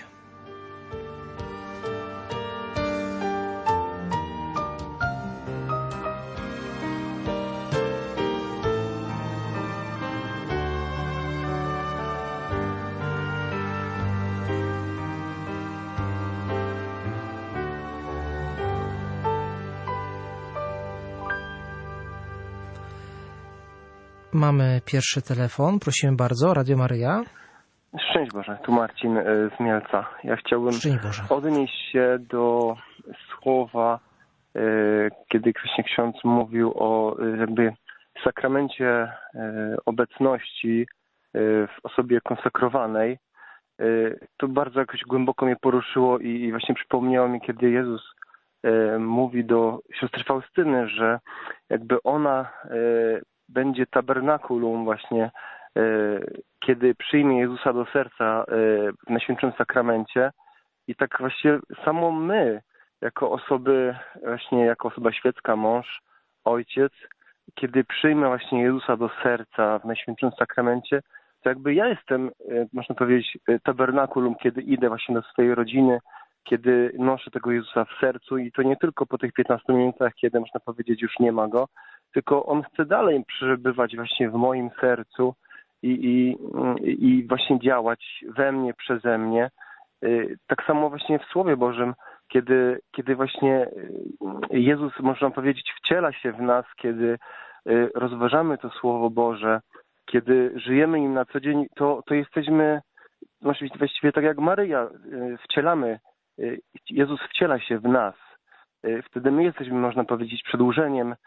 Speaker 1: Mamy pierwszy telefon. Prosimy bardzo. Radio Maryja.
Speaker 4: Szczęść Boże, tu Marcin z Mielca. Ja chciałbym odnieść się do słowa, kiedy właśnie ksiądz mówił o jakby sakramencie obecności w osobie konsekrowanej. To bardzo jakoś głęboko mnie poruszyło i właśnie przypomniało mi, kiedy Jezus mówi do siostry Faustyny, że jakby ona będzie tabernakulum właśnie, kiedy przyjmie Jezusa do serca w Najświętszym Sakramencie. I tak właściwie samo my, jako osoby, właśnie jako osoba świecka, mąż, ojciec, kiedy przyjmę właśnie Jezusa do serca w Najświętszym Sakramencie, to jakby ja jestem, można powiedzieć, tabernakulum, kiedy idę właśnie do swojej rodziny, kiedy noszę tego Jezusa w sercu i to nie tylko po tych piętnastu minutach, kiedy można powiedzieć już nie ma Go, tylko On chce dalej przebywać właśnie w moim sercu i, i, i właśnie działać we mnie, przeze mnie. Tak samo właśnie w Słowie Bożym, kiedy, kiedy właśnie Jezus, można powiedzieć, wciela się w nas, kiedy rozważamy to Słowo Boże, kiedy żyjemy im na co dzień, to, to jesteśmy właściwie tak jak Maryja, wcielamy, Jezus wciela się w nas. Wtedy my jesteśmy, można powiedzieć, przedłużeniem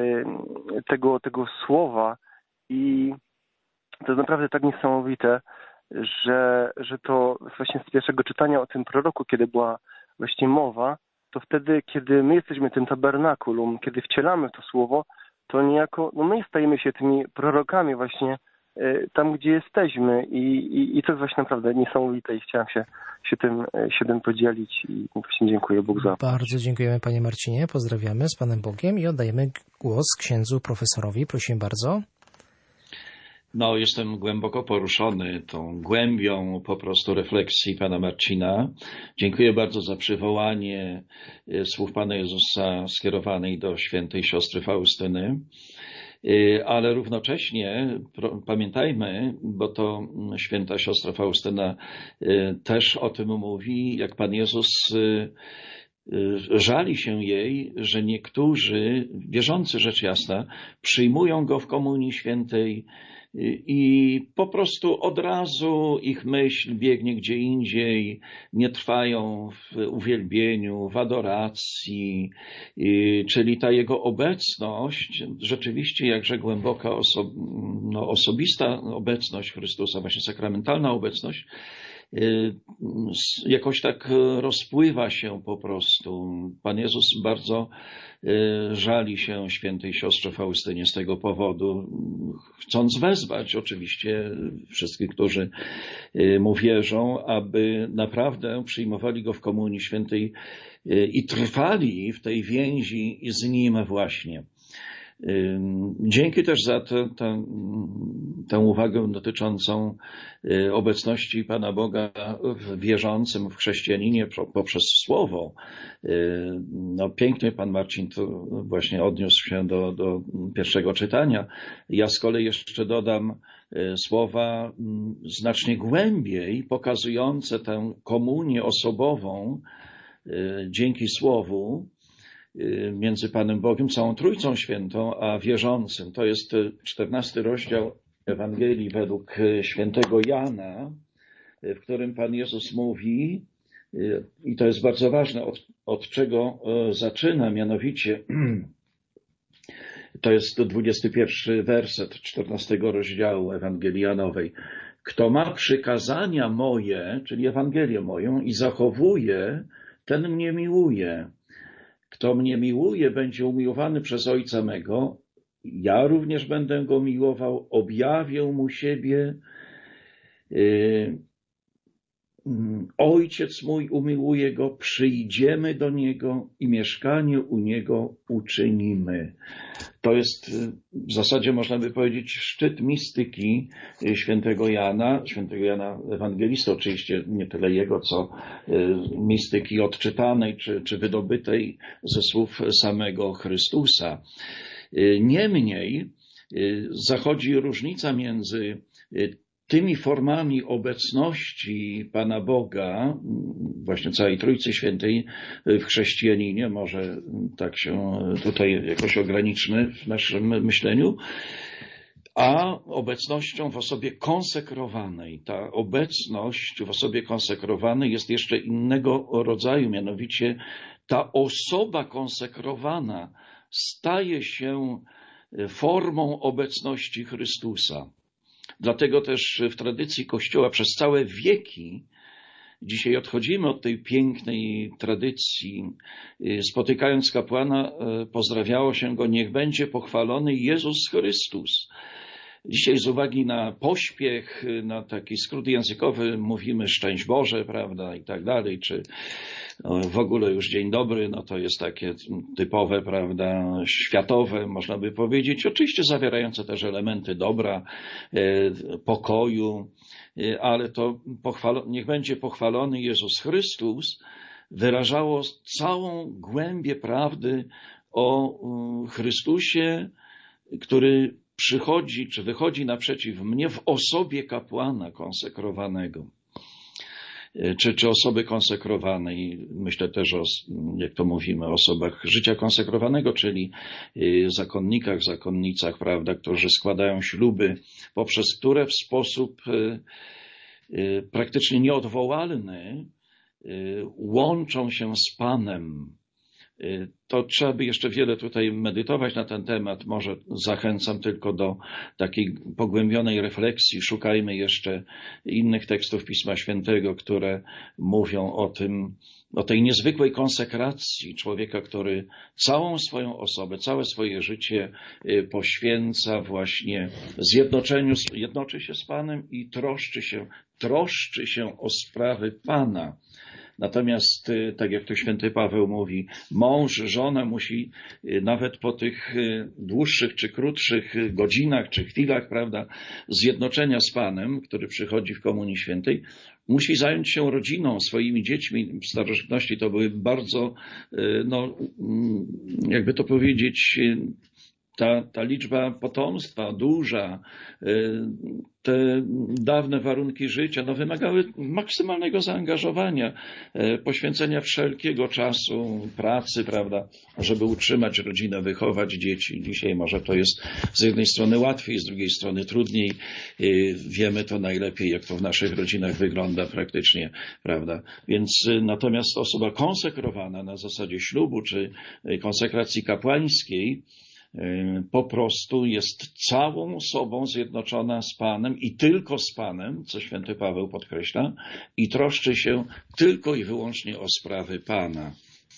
Speaker 4: tego, tego słowa i to jest naprawdę tak niesamowite, że, że to właśnie z pierwszego czytania o tym proroku, kiedy była właśnie mowa, to wtedy, kiedy my jesteśmy tym tabernakulum, kiedy wcielamy to słowo, to niejako no my stajemy się tymi prorokami właśnie tam, gdzie jesteśmy i, i, i to jest właśnie naprawdę niesamowite i chciałem się, się, tym, się tym podzielić i właśnie dziękuję Bogu za to.
Speaker 1: Bardzo dziękujemy Panie Marcinie, pozdrawiamy z Panem Bogiem i oddajemy głos księdzu profesorowi. Prosimy bardzo.
Speaker 2: No, jestem głęboko poruszony tą głębią po prostu refleksji Pana Marcina. Dziękuję bardzo za przywołanie słów Pana Jezusa skierowanej do świętej siostry Faustyny. Ale równocześnie pamiętajmy, bo to święta siostra Faustyna też o tym mówi, jak Pan Jezus żali się jej, że niektórzy, wierzący rzecz jasna, przyjmują Go w Komunii Świętej i po prostu od razu ich myśl biegnie gdzie indziej, nie trwają w uwielbieniu, w adoracji, czyli ta Jego obecność, rzeczywiście jakże głęboka, oso- no, osobista obecność Chrystusa, właśnie sakramentalna obecność, jakoś tak rozpływa się po prostu. Pan Jezus bardzo żali się świętej siostrze Faustynie z tego powodu, chcąc wezwać oczywiście wszystkich, którzy mu wierzą, aby naprawdę przyjmowali Go w Komunii Świętej i trwali w tej więzi z Nim właśnie. Dzięki też za tę, tę, tę uwagę dotyczącą obecności Pana Boga w wierzącym, w chrześcijaninie poprzez Słowo. No, pięknie Pan Marcin tu właśnie odniósł się do, do pierwszego czytania. Ja z kolei jeszcze dodam słowa znacznie głębiej pokazujące tę komunię osobową dzięki Słowu, między Panem Bogiem, całą Trójcą Świętą, a wierzącym. To jest czternasty rozdział Ewangelii według świętego Jana, w którym Pan Jezus mówi, i to jest bardzo ważne, od, od czego zaczyna, mianowicie to jest dwudziesty pierwszy werset czternastego rozdziału Ewangelii Janowej. Kto ma przykazania moje, czyli Ewangelię moją, i zachowuje, ten mnie miłuje. Kto mnie miłuje, będzie umiłowany przez Ojca mego. Ja również będę go miłował, objawię mu siebie. Ojciec mój umiłuje go, przyjdziemy do niego i mieszkanie u niego uczynimy. To jest w zasadzie, można by powiedzieć, szczyt mistyki świętego Jana, świętego Jana Ewangelisty, oczywiście nie tyle jego, co mistyki odczytanej czy, czy wydobytej ze słów samego Chrystusa. Niemniej zachodzi różnica między tymi formami obecności Pana Boga, właśnie całej Trójcy Świętej w chrześcijaninie, może tak się tutaj jakoś ograniczmy w naszym myśleniu, a obecnością w osobie konsekrowanej. Ta obecność w osobie konsekrowanej jest jeszcze innego rodzaju, mianowicie ta osoba konsekrowana staje się formą obecności Chrystusa. Dlatego też w tradycji Kościoła przez całe wieki, dzisiaj odchodzimy od tej pięknej tradycji, spotykając kapłana, pozdrawiało się go, niech będzie pochwalony Jezus Chrystus. Dzisiaj z uwagi na pośpiech, na taki skrót językowy mówimy szczęść Boże, prawda, i tak dalej, czy w ogóle już dzień dobry, no to jest takie typowe, prawda, światowe, można by powiedzieć, oczywiście zawierające też elementy dobra, pokoju, ale to pochwalo, niech będzie pochwalony Jezus Chrystus, wyrażało całą głębię prawdy o Chrystusie, który przychodzi, czy wychodzi naprzeciw mnie w osobie kapłana konsekrowanego. Czy, czy osoby konsekrowanej, myślę też o, jak to mówimy, osobach życia konsekrowanego, czyli zakonnikach, zakonnicach, prawda, którzy składają śluby, poprzez które w sposób praktycznie nieodwołalny łączą się z Panem. To trzeba by jeszcze wiele tutaj medytować na ten temat. Może zachęcam tylko do takiej pogłębionej refleksji. Szukajmy jeszcze innych tekstów Pisma Świętego, które mówią o tym, o tej niezwykłej konsekracji człowieka, który całą swoją osobę, całe swoje życie poświęca właśnie zjednoczeniu, jednoczy się z Panem i troszczy się, troszczy się o sprawy Pana. Natomiast, tak jak to święty Paweł mówi, mąż, żona musi nawet po tych dłuższych czy krótszych godzinach czy chwilach, prawda, zjednoczenia z Panem, który przychodzi w Komunii Świętej, musi zająć się rodziną, swoimi dziećmi. W starożytności to były bardzo, no, jakby to powiedzieć, Ta, ta liczba potomstwa duża, te dawne warunki życia, no, wymagały maksymalnego zaangażowania, poświęcenia wszelkiego czasu, pracy, prawda, żeby utrzymać rodzinę, wychować dzieci. Dzisiaj może to jest z jednej strony łatwiej, z drugiej strony trudniej. Wiemy to najlepiej, jak to w naszych rodzinach wygląda praktycznie, prawda. Więc natomiast osoba konsekrowana na zasadzie ślubu czy konsekracji kapłańskiej po prostu jest całą osobą zjednoczona z Panem i tylko z Panem, co święty Paweł podkreśla, i troszczy się tylko i wyłącznie o sprawy Pana.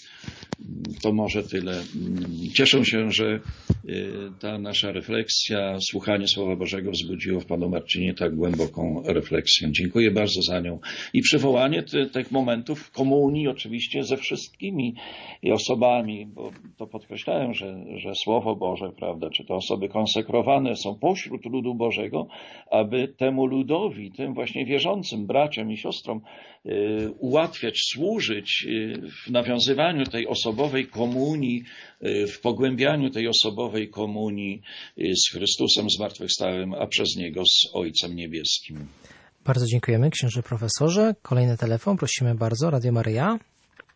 Speaker 2: To może tyle. Cieszę się, że ta nasza refleksja, słuchanie Słowa Bożego wzbudziło w Panu Marcinie tak głęboką refleksję. Dziękuję bardzo za nią. I przywołanie ty, tych momentów komunii oczywiście ze wszystkimi osobami, bo to podkreślałem, że, że Słowo Boże, prawda, czy to osoby konsekrowane są pośród ludu Bożego, aby temu ludowi, tym właśnie wierzącym braciom i siostrom y, ułatwiać, służyć y, w nawiązywaniu tej osobowej komunii, y, w pogłębianiu tej osobowej komunii y, z Chrystusem zmartwychwstałym, a przez Niego z Ojcem Niebieskim.
Speaker 1: Bardzo dziękujemy, księże profesorze. Kolejny telefon, prosimy bardzo, Radio Maryja.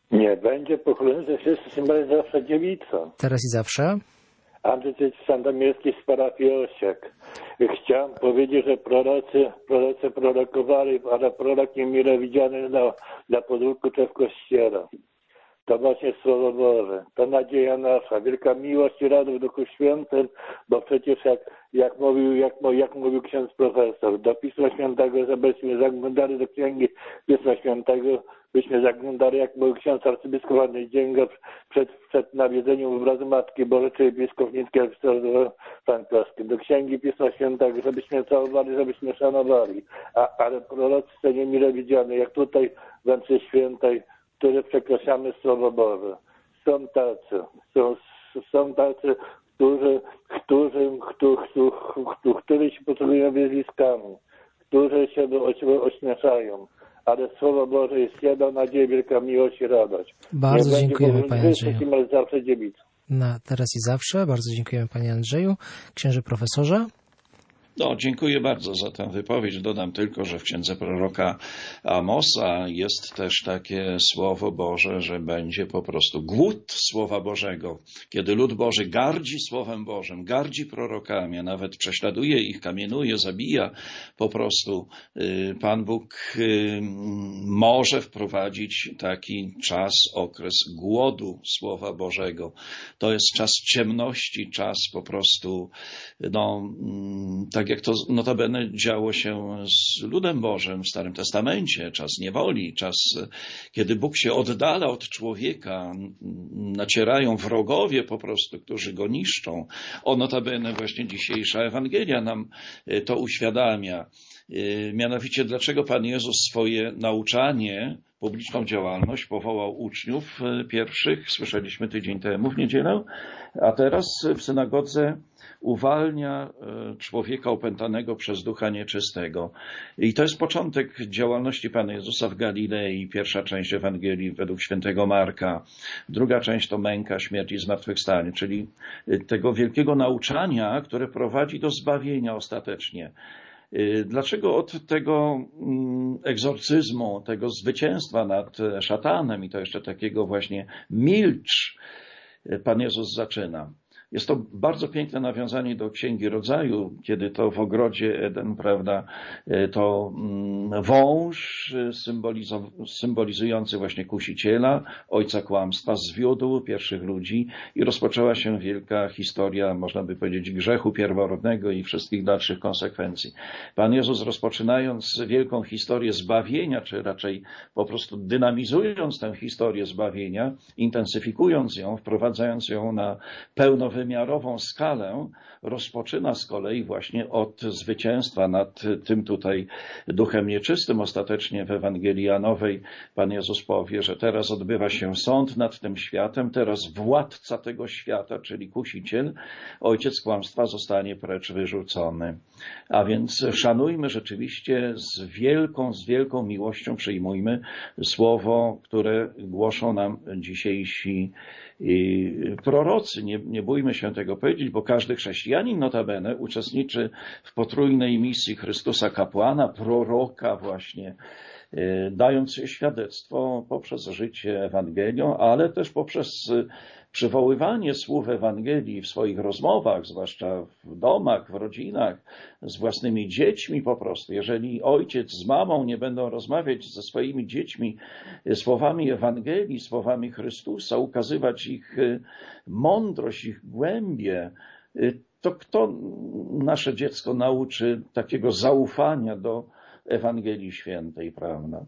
Speaker 5: Nie będzie pochylony ze Chrystusem, ale zawsze dziewicą.
Speaker 1: Teraz i zawsze.
Speaker 5: Andrzej Sandomierski z parafii Osiek. Chciałem powiedzieć, że prorocy, prorocy prorokowali, ale prorok niemile widziany na, na podwórku czy w kościele. To właśnie Słowo Boże. To nadzieja nasza. Wielka miłość i radość w Duchu Świętym, bo przecież jak, jak, mówił, jak, jak mówił ksiądz profesor, do Pisma Świętego, żebyśmy zaglądali do Księgi Pisma Świętego, byśmy zaglądali, jak mówił ksiądz arcybiskup Andrzej Dzięga przed, przed nawiedzeniem obrazu Matki Bożej, czyli biskupnickiej w Frankowskim, do Księgi Pisma Świętego, żebyśmy całowali, żebyśmy szanowali. A, ale prorocy są niemile widziane, jak tutaj w mszy świętej, które przekreślamy Słowo Boże. Są tacy, są, są tacy, którzy, którzy, którzy, którzy, którzy się posługują wyzwiskami, którzy się ośmieszają. Ale Słowo Boże jest jedna nadzieja, wielka miłość i radość.
Speaker 1: Bardzo nie dziękujemy, Panie Andrzeju.
Speaker 5: Ale zawsze dziewicą.
Speaker 1: Na teraz i zawsze. Bardzo dziękujemy, Panie Andrzeju. Księże profesorze.
Speaker 2: No, dziękuję bardzo za tę wypowiedź. Dodam tylko, że w księdze proroka Amosa jest też takie słowo Boże, że będzie po prostu głód Słowa Bożego. Kiedy lud Boży gardzi Słowem Bożym, gardzi prorokami, a nawet prześladuje ich, kamienuje, zabija, po prostu Pan Bóg może wprowadzić taki czas, okres głodu Słowa Bożego. To jest czas ciemności, czas po prostu, no, tak jak to notabene działo się z ludem Bożym w Starym Testamencie, czas niewoli, czas, kiedy Bóg się oddala od człowieka, nacierają wrogowie po prostu, którzy go niszczą. O, notabene właśnie dzisiejsza Ewangelia nam to uświadamia. Mianowicie, dlaczego Pan Jezus swoje nauczanie, publiczną działalność powołał uczniów pierwszych, słyszeliśmy tydzień temu w niedzielę, a teraz w synagodze uwalnia człowieka opętanego przez ducha nieczystego. I to jest początek działalności Pana Jezusa w Galilei, pierwsza część Ewangelii według świętego Marka, druga część to męka, śmierć i zmartwychwstanie, czyli tego wielkiego nauczania, które prowadzi do zbawienia ostatecznie. Dlaczego od tego egzorcyzmu, tego zwycięstwa nad szatanem i to jeszcze takiego właśnie milcz Pan Jezus zaczyna? Jest to bardzo piękne nawiązanie do Księgi Rodzaju, kiedy to w ogrodzie Eden, prawda, to wąż symbolizujący właśnie kusiciela, ojca kłamstwa, zwiódł pierwszych ludzi i rozpoczęła się wielka historia, można by powiedzieć, grzechu pierworodnego i wszystkich dalszych konsekwencji. Pan Jezus, rozpoczynając wielką historię zbawienia, czy raczej po prostu dynamizując tę historię zbawienia, intensyfikując ją, wprowadzając ją na pełno wymiarową skalę, rozpoczyna z kolei właśnie od zwycięstwa nad tym tutaj duchem nieczystym. Ostatecznie w Ewangelii Janowej Pan Jezus powie, że teraz odbywa się sąd nad tym światem, teraz władca tego świata, czyli kusiciel, ojciec kłamstwa, zostanie precz wyrzucony. A więc szanujmy rzeczywiście z wielką, z wielką miłością, przyjmujmy słowo, które głoszą nam dzisiejsi i prorocy. Nie, nie bójmy się tego powiedzieć, bo każdy chrześcijanin notabene uczestniczy w potrójnej misji Chrystusa kapłana, proroka właśnie, dając świadectwo poprzez życie Ewangelią, ale też poprzez przywoływanie słów Ewangelii w swoich rozmowach, zwłaszcza w domach, w rodzinach, z własnymi dziećmi po prostu. Jeżeli ojciec z mamą nie będą rozmawiać ze swoimi dziećmi słowami Ewangelii, słowami Chrystusa, ukazywać ich mądrość, ich głębię, to kto nasze dziecko nauczy takiego zaufania do Ewangelii Świętej, prawda?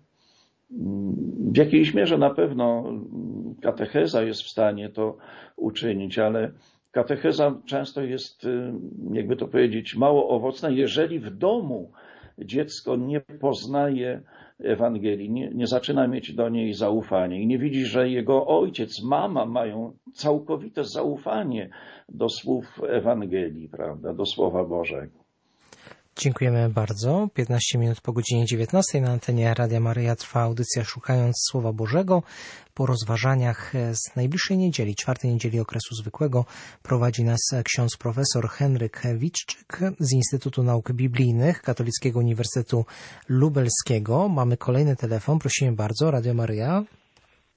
Speaker 2: W jakiejś mierze na pewno katecheza jest w stanie to uczynić, ale katecheza często jest, jakby to powiedzieć, mało owocna, jeżeli w domu dziecko nie poznaje Ewangelii, nie, nie zaczyna mieć do niej zaufania i nie widzi, że jego ojciec, mama mają całkowite zaufanie do słów Ewangelii, prawda, do Słowa Bożego.
Speaker 1: Dziękujemy bardzo. piętnaście minut po godzinie dziewiętnastej na antenie Radia Maryja trwa audycja Szukając Słowa Bożego. Po rozważaniach z najbliższej niedzieli, czwartej niedzieli okresu zwykłego, prowadzi nas ksiądz profesor Henryk Witczyk z Instytutu Nauk Biblijnych Katolickiego Uniwersytetu Lubelskiego. Mamy kolejny telefon. Prosimy bardzo. Radio Maryja.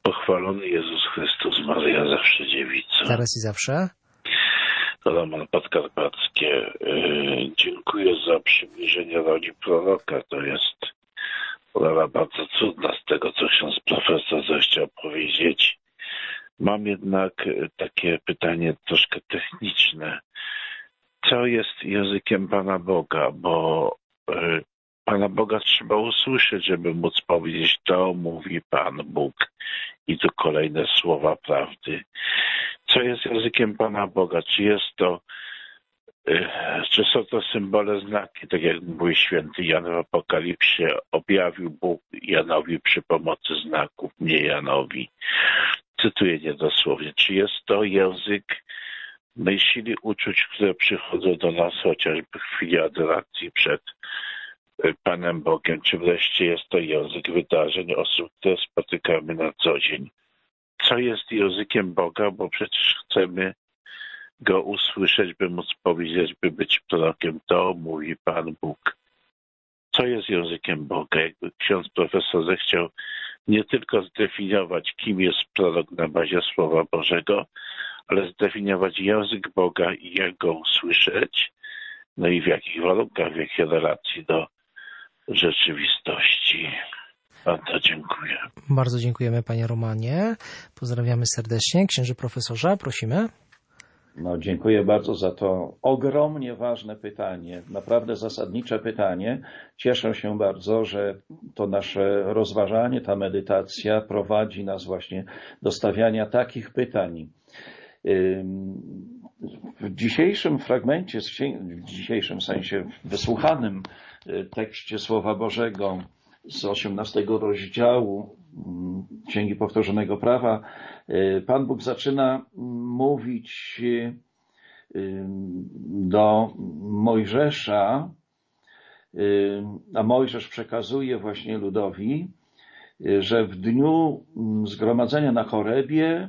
Speaker 6: Pochwalony Jezus Chrystus, Maryja zawsze dziewica.
Speaker 1: Teraz i zawsze.
Speaker 6: Roman Podkarpackie. Dziękuję za przybliżenie roli proroka. To jest rola bardzo cudna z tego, co ksiądz profesor zechciał powiedzieć. Mam jednak takie pytanie troszkę techniczne. Co jest językiem Pana Boga? Bo Pana Boga trzeba usłyszeć, żeby móc powiedzieć, to mówi Pan Bóg. I tu kolejne słowa prawdy. Co jest językiem Pana Boga? Czy jest to, czy są to symbole, znaki, tak jak mówi święty Jan w Apokalipsie, objawił Bóg Janowi przy pomocy znaków, mnie Janowi. Cytuję niedosłownie. Czy jest to język myśli, uczuć, które przychodzą do nas chociażby w chwili adoracji przed Panem Bogiem, czy wreszcie jest to język wydarzeń, osób, które spotykamy na co dzień. Co jest językiem Boga, bo przecież chcemy Go usłyszeć, by móc powiedzieć, by być prorokiem. To mówi Pan Bóg. Co jest językiem Boga? Jakby ksiądz profesor zechciał nie tylko zdefiniować, kim jest prorok na bazie Słowa Bożego, ale zdefiniować język Boga i jak Go usłyszeć, no i w jakich warunkach, w jakiej relacji do rzeczywistości. Bardzo dziękuję.
Speaker 1: Bardzo dziękujemy, panie Romanie. Pozdrawiamy serdecznie. Księży profesorze, prosimy.
Speaker 2: No, dziękuję bardzo za to ogromnie ważne pytanie, naprawdę zasadnicze pytanie. Cieszę się bardzo, że to nasze rozważanie, ta medytacja prowadzi nas właśnie do stawiania takich pytań. W dzisiejszym fragmencie, w dzisiejszym sensie w wysłuchanym tekście Słowa Bożego z osiemnastego rozdziału Księgi Powtórzonego Prawa, Pan Bóg zaczyna mówić do Mojżesza, a Mojżesz przekazuje właśnie ludowi, że w dniu zgromadzenia na Chorebie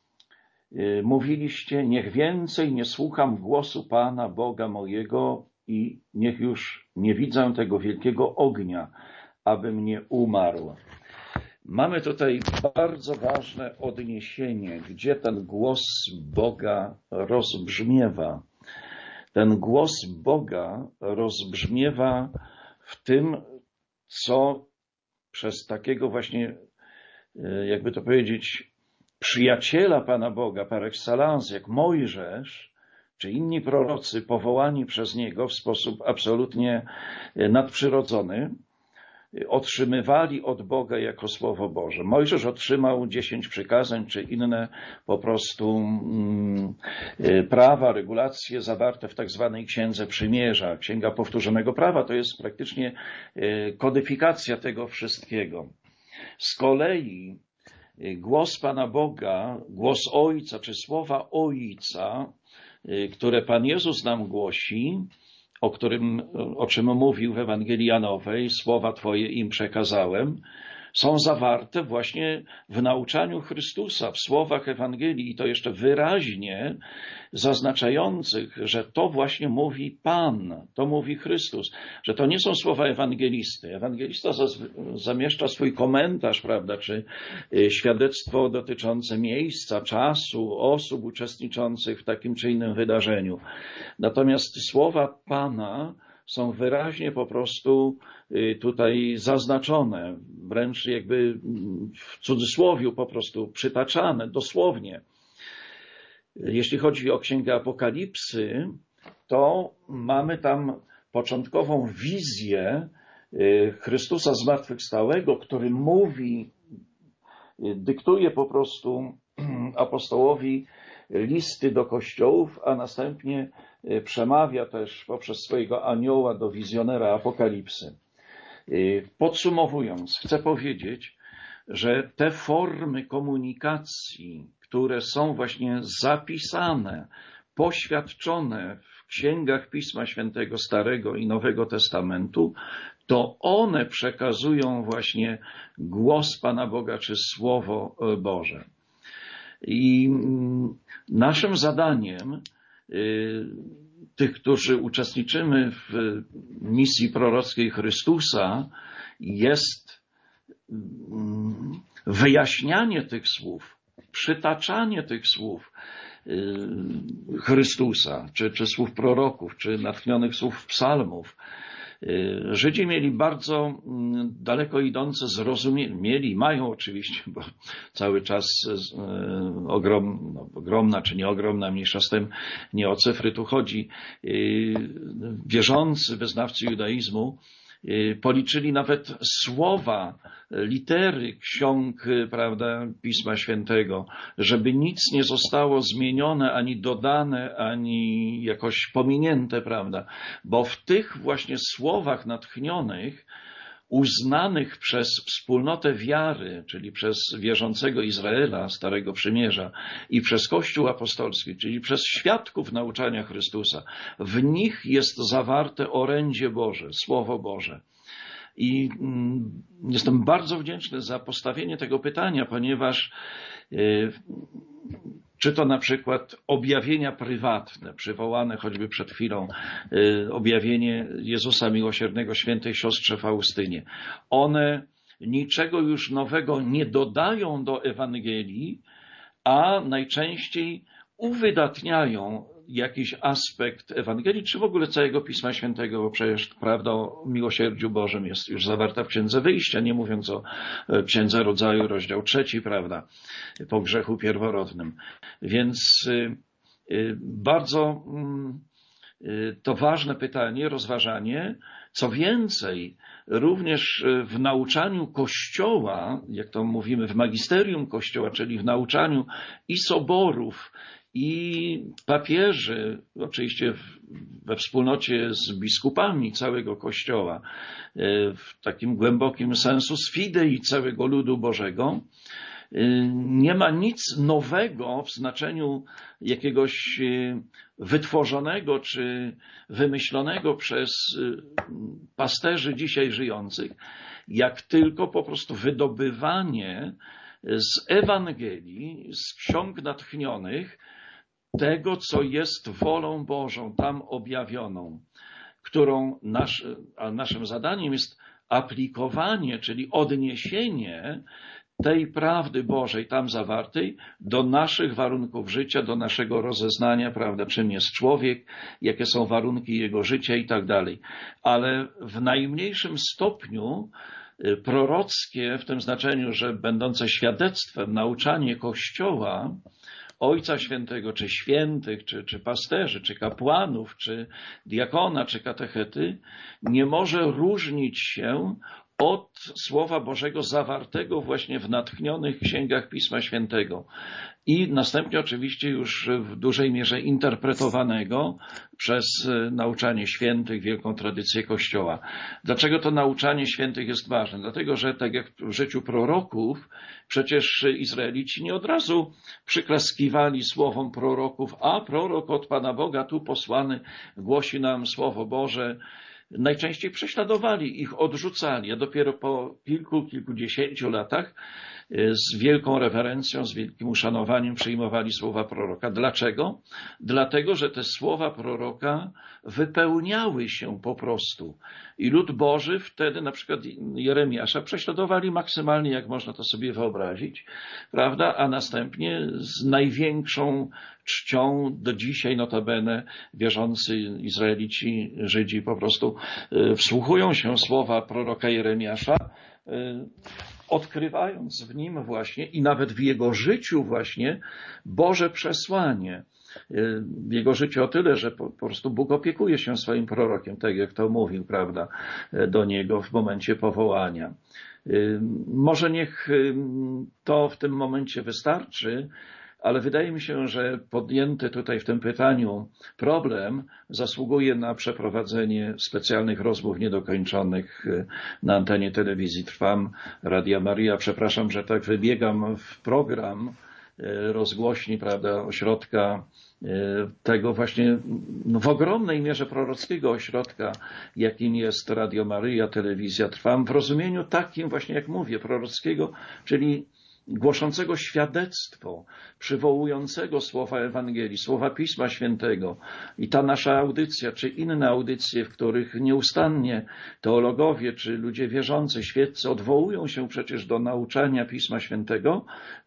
Speaker 2: mówiliście, niech więcej nie słucham głosu Pana Boga mojego i niech już nie widzę tego wielkiego ognia, abym nie umarł. Mamy tutaj bardzo ważne odniesienie, gdzie ten głos Boga rozbrzmiewa. Ten głos Boga rozbrzmiewa w tym, co przez takiego właśnie, jakby to powiedzieć, przyjaciela Pana Boga par excellence, jak Mojżesz, czy inni prorocy powołani przez Niego w sposób absolutnie nadprzyrodzony, otrzymywali od Boga jako Słowo Boże. Mojżesz otrzymał dziesięć przykazań, czy inne po prostu mm, prawa, regulacje zawarte w tak zwanej Księdze Przymierza. Księga Powtórzonego Prawa to jest praktycznie kodyfikacja tego wszystkiego. Z kolei głos Pana Boga, głos Ojca, czy słowa Ojca, które Pan Jezus nam głosi, o którym, o czym mówił w Ewangelii Janowej, słowa Twoje im przekazałem, są zawarte właśnie w nauczaniu Chrystusa, w słowach Ewangelii i to jeszcze wyraźnie zaznaczających, że to właśnie mówi Pan, to mówi Chrystus, że to nie są słowa ewangelisty. Ewangelista zamieszcza swój komentarz, prawda, czy świadectwo dotyczące miejsca, czasu, osób uczestniczących w takim czy innym wydarzeniu. Natomiast słowa Pana są wyraźnie po prostu tutaj zaznaczone, wręcz jakby w cudzysłowiu po prostu przytaczane, dosłownie. Jeśli chodzi o Księgę Apokalipsy, to mamy tam początkową wizję Chrystusa zmartwychwstałego, który mówi, dyktuje po prostu apostołowi listy do kościołów, a następnie przemawia też poprzez swojego anioła do wizjonera Apokalipsy. Podsumowując, chcę powiedzieć, że te formy komunikacji, które są właśnie zapisane, poświadczone w księgach Pisma Świętego Starego i Nowego Testamentu, to one przekazują właśnie głos Pana Boga czy Słowo Boże. I naszym zadaniem tych, którzy uczestniczymy w misji prorockiej Chrystusa, jest wyjaśnianie tych słów, przytaczanie tych słów Chrystusa, czy, czy słów proroków, czy natchnionych słów psalmów. Żydzi mieli bardzo daleko idące zrozumienie, mieli, mają oczywiście, bo cały czas ogrom, no, ogromna czy nie ogromna, mniejsza z tym, nie o cyfry tu chodzi, wierzący wyznawcy judaizmu policzyli nawet słowa, litery ksiąg, prawda, Pisma Świętego, żeby nic nie zostało zmienione, ani dodane, ani jakoś pominięte, prawda, bo w tych właśnie słowach natchnionych, uznanych przez wspólnotę wiary, czyli przez wierzącego Izraela, Starego Przymierza, i przez Kościół apostolski, czyli przez świadków nauczania Chrystusa, w nich jest zawarte orędzie Boże, Słowo Boże. I jestem bardzo wdzięczny za postawienie tego pytania, ponieważ czy to na przykład objawienia prywatne, przywołane choćby przed chwilą, objawienie Jezusa Miłosiernego świętej siostrze Faustynie, one niczego już nowego nie dodają do Ewangelii, a najczęściej uwydatniają jakiś aspekt Ewangelii, czy w ogóle całego Pisma Świętego, bo przecież prawda o miłosierdziu Bożym jest już zawarta w Księdze Wyjścia, nie mówiąc o Księdze Rodzaju, rozdział trzeci, prawda, po grzechu pierworodnym. Więc bardzo to ważne pytanie, rozważanie. Co więcej, również w nauczaniu Kościoła, jak to mówimy, w magisterium Kościoła, czyli w nauczaniu i soborów, i papieży, oczywiście we wspólnocie z biskupami całego Kościoła, w takim głębokim sensus fidei całego ludu Bożego, nie ma nic nowego w znaczeniu jakiegoś wytworzonego czy wymyślonego przez pasterzy dzisiaj żyjących, jak tylko po prostu wydobywanie z Ewangelii, z ksiąg natchnionych, tego, co jest wolą Bożą, tam objawioną, którą nasz, a naszym zadaniem jest aplikowanie, czyli odniesienie tej prawdy Bożej tam zawartej do naszych warunków życia, do naszego rozeznania, prawda, czym jest człowiek, jakie są warunki jego życia i tak dalej. Ale w najmniejszym stopniu prorockie, w tym znaczeniu, że będące świadectwem nauczanie Kościoła, Ojca Świętego, czy świętych, czy, czy pasterzy, czy kapłanów, czy diakona, czy katechety, nie może różnić się od Słowa Bożego zawartego właśnie w natchnionych księgach Pisma Świętego i następnie oczywiście już w dużej mierze interpretowanego przez nauczanie świętych, wielką tradycję Kościoła. Dlaczego to nauczanie świętych jest ważne? Dlatego, że tak jak w życiu proroków, przecież Izraelici nie od razu przyklaskiwali słowom proroków, a prorok od Pana Boga tu posłany głosi nam Słowo Boże. Najczęściej prześladowali ich, odrzucali, a dopiero po kilku, kilkudziesięciu latach z wielką rewerencją, z wielkim uszanowaniem przyjmowali słowa proroka. Dlaczego? Dlatego, że te słowa proroka wypełniały się po prostu. I lud Boży wtedy, na przykład Jeremiasza, prześladowali maksymalnie, jak można to sobie wyobrazić, prawda? A następnie z największą czcią do dzisiaj notabene wierzący Izraelici, Żydzi po prostu wsłuchują się słowa proroka Jeremiasza, odkrywając w nim właśnie i nawet w jego życiu właśnie Boże przesłanie. W jego życiu o tyle, że po, po prostu Bóg opiekuje się swoim prorokiem, tak jak to mówił, prawda, do niego w momencie powołania. Może niech to w tym momencie wystarczy, ale wydaje mi się, że podjęty tutaj w tym pytaniu problem zasługuje na przeprowadzenie specjalnych rozmów niedokończonych na antenie telewizji Trwam, Radia Maria. Przepraszam, że tak wybiegam w program rozgłośni, prawda, ośrodka tego właśnie no, w ogromnej mierze prorockiego ośrodka, jakim jest Radio Maryja, telewizja Trwam, w rozumieniu takim właśnie, jak mówię, prorockiego, czyli głoszącego świadectwo, przywołującego słowa Ewangelii, słowa Pisma Świętego. I ta nasza audycja, czy inne audycje, w których nieustannie teologowie, czy ludzie wierzący, świeccy odwołują się przecież do nauczania Pisma Świętego,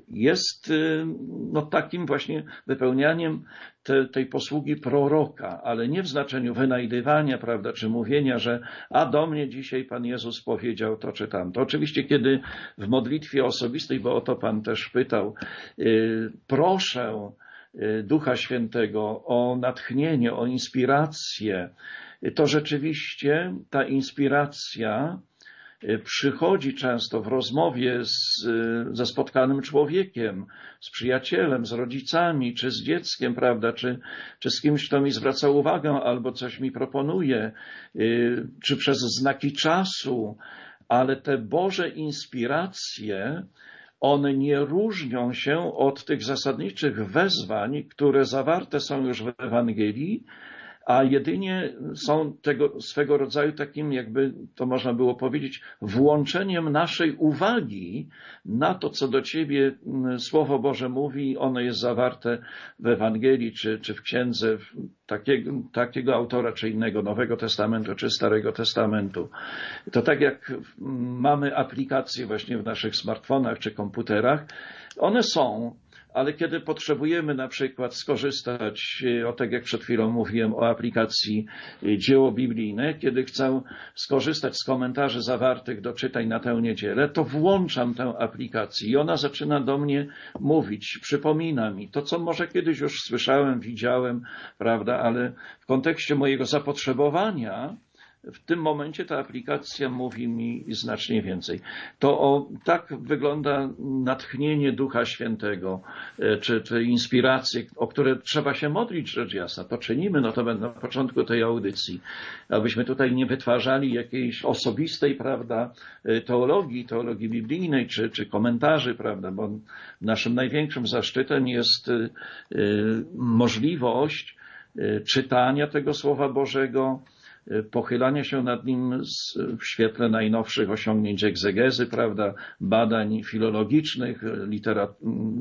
Speaker 2: jest no, takim właśnie wypełnianiem te, tej posługi proroka, ale nie w znaczeniu wynajdywania, prawda, czy mówienia, że a do mnie dzisiaj Pan Jezus powiedział to czy tamto. Oczywiście, kiedy w modlitwie osobistej, bo o to Pan też pytał, yy, proszę Ducha Świętego o natchnienie, o inspirację, to rzeczywiście ta inspiracja przychodzi często w rozmowie z, ze spotkanym człowiekiem, z przyjacielem, z rodzicami, czy z dzieckiem, prawda, czy, czy z kimś, kto mi zwraca uwagę albo coś mi proponuje, czy przez znaki czasu, ale te Boże inspiracje, one nie różnią się od tych zasadniczych wezwań, które zawarte są już w Ewangelii, a jedynie są tego swego rodzaju takim, jakby to można było powiedzieć, włączeniem naszej uwagi na to, co do Ciebie Słowo Boże mówi. Ono jest zawarte w Ewangelii, czy, czy w księdze takiego, takiego autora, czy innego, Nowego Testamentu, czy Starego Testamentu. To tak jak mamy aplikacje właśnie w naszych smartfonach, czy komputerach, one są, ale kiedy potrzebujemy na przykład skorzystać, o tak jak przed chwilą mówiłem, o aplikacji Dzieło Biblijne, kiedy chcę skorzystać z komentarzy zawartych do czytań na tę niedzielę, to włączam tę aplikację i ona zaczyna do mnie mówić, przypomina mi to, co może kiedyś już słyszałem, widziałem, prawda, ale w kontekście mojego zapotrzebowania w tym momencie ta aplikacja mówi mi znacznie więcej. To o, tak wygląda natchnienie Ducha Świętego, czy, czy inspiracje, o które trzeba się modlić, rzecz jasna. To czynimy, no to na początku tej audycji, abyśmy tutaj nie wytwarzali jakiejś osobistej, prawda, teologii, teologii biblijnej, czy, czy komentarzy, prawda, bo naszym największym zaszczytem jest y, y, możliwość y, czytania tego Słowa Bożego, pochylania się nad nim w świetle najnowszych osiągnięć egzegezy, prawda, badań filologicznych, literat,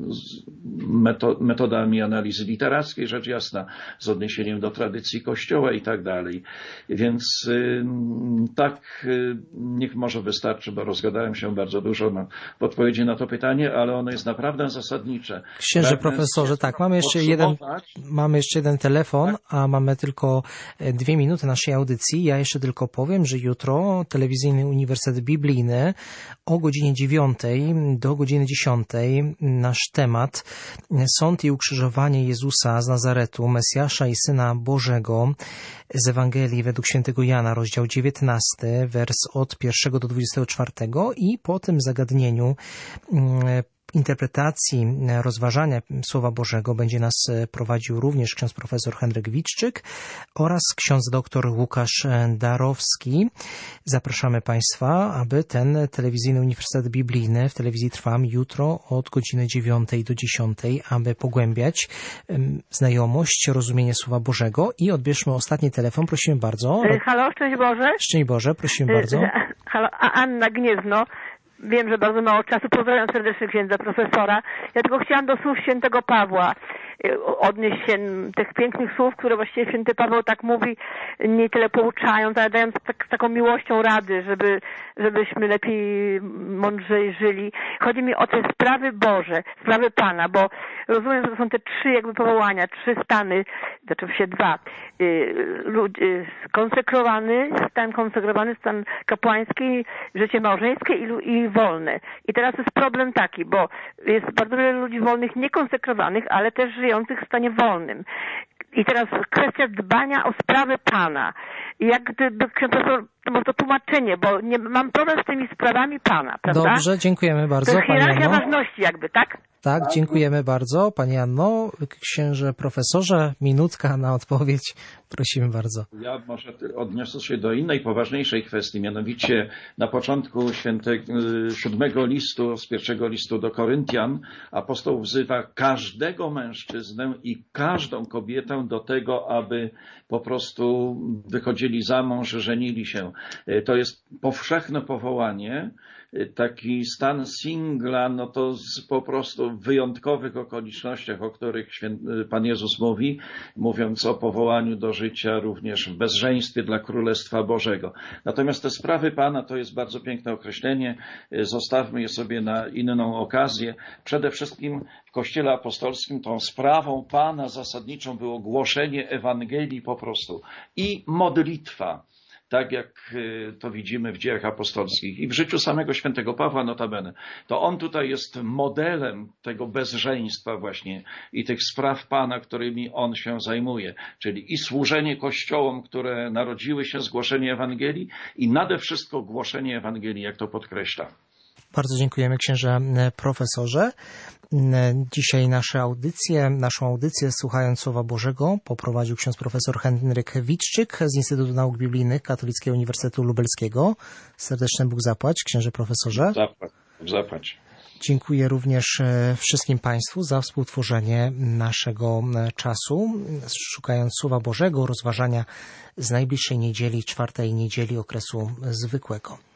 Speaker 2: metodami analizy literackiej, rzecz jasna, z odniesieniem do tradycji Kościoła i tak dalej. Więc tak, niech może wystarczy, bo rozgadałem się bardzo dużo na, w odpowiedzi na to pytanie, ale ono jest naprawdę zasadnicze.
Speaker 1: Księże profesorze, tak, mamy jeszcze jeden, mamy jeszcze jeden telefon, a mamy tylko dwie minuty naszej audycji. Ja jeszcze tylko powiem, że jutro Telewizyjny Uniwersytet Biblijny o godzinie dziewiątej do godziny dziesiątej nasz temat Sąd i ukrzyżowanie Jezusa z Nazaretu, Mesjasza i Syna Bożego z Ewangelii według świętego Jana, rozdział dziewiętnasty, wers od pierwszego do dwudziestego czwartego i po tym zagadnieniu interpretacji, rozważania Słowa Bożego będzie nas prowadził również ksiądz profesor Henryk Witczyk oraz ksiądz doktor Łukasz Darowski. Zapraszamy Państwa, aby ten Telewizyjny Uniwersytet Biblijny w telewizji Trwam jutro od godziny dziewiątej do dziesiątej, aby pogłębiać znajomość, rozumienie Słowa Bożego. I odbierzmy ostatni telefon, prosimy bardzo.
Speaker 7: Halo, szczęść Boże.
Speaker 1: Szczęść Boże, prosimy bardzo.
Speaker 7: Halo, Anna Gniezno. Wiem, że bardzo mało czasu. Pozdrawiam serdecznie księdza profesora. Ja tylko chciałam do słów świętego Pawła odnieść się, tych pięknych słów, które właściwie święty Paweł tak mówi, nie tyle pouczając, ale dając tak, taką miłością rady, żeby, żebyśmy lepiej, mądrzej żyli. Chodzi mi o te sprawy Boże, sprawy Pana, bo rozumiem, że to są te trzy jakby powołania, trzy stany, znaczy się dwa. Konsekrowany, stan konsekrowany, stan kapłański, życie małżeńskie i, i wolne. I teraz jest problem taki, bo jest bardzo wiele ludzi wolnych, niekonsekrowanych, ale też żyjących w stanie wolnym. I teraz kwestia dbania o sprawy Pana. Jak gdyby profesor, może to tłumaczenie, bo nie, mam problem z tymi sprawami Pana, prawda?
Speaker 1: Dobrze, dziękujemy bardzo.
Speaker 7: To jest hierarchia ważności jakby, tak?
Speaker 1: Tak, dziękujemy bardzo. Pani Anno, księże profesorze, minutka na odpowiedź. Prosimy bardzo.
Speaker 2: Ja może odniosę się do innej, poważniejszej kwestii, mianowicie na początku świętego, siódmego listu, z pierwszego listu do Koryntian, apostoł wzywa każdego mężczyznę i każdą kobietę do tego, aby po prostu wychodzili za mąż, żenili się. To jest powszechne powołanie. Taki stan singla, no to z po prostu wyjątkowych okolicznościach, o których Pan Jezus mówi, mówiąc o powołaniu do życia również w bezżeństwie dla Królestwa Bożego. Natomiast te sprawy Pana to jest bardzo piękne określenie, zostawmy je sobie na inną okazję. Przede wszystkim w Kościele Apostolskim tą sprawą Pana zasadniczą było głoszenie Ewangelii po prostu i modlitwa. Tak jak to widzimy w dziejach apostolskich i w życiu samego świętego Pawła notabene, to on tutaj jest modelem tego bezżeństwa właśnie i tych spraw Pana, którymi on się zajmuje, czyli i służenie kościołom, które narodziły się z głoszenia Ewangelii i nade wszystko głoszenie Ewangelii, jak to podkreśla.
Speaker 1: Bardzo dziękujemy, księże profesorze. Dzisiaj nasze audycje, naszą audycję Słuchając Słowa Bożego poprowadził ksiądz profesor Henryk Witczyk z Instytutu Nauk Biblijnych Katolickiego Uniwersytetu Lubelskiego. Serdeczny Bóg zapłać, księże profesorze.
Speaker 2: Zapłać. Zapłać.
Speaker 1: Dziękuję również wszystkim Państwu za współtworzenie naszego czasu, szukając Słowa Bożego, rozważania z najbliższej niedzieli, czwartej niedzieli okresu zwykłego.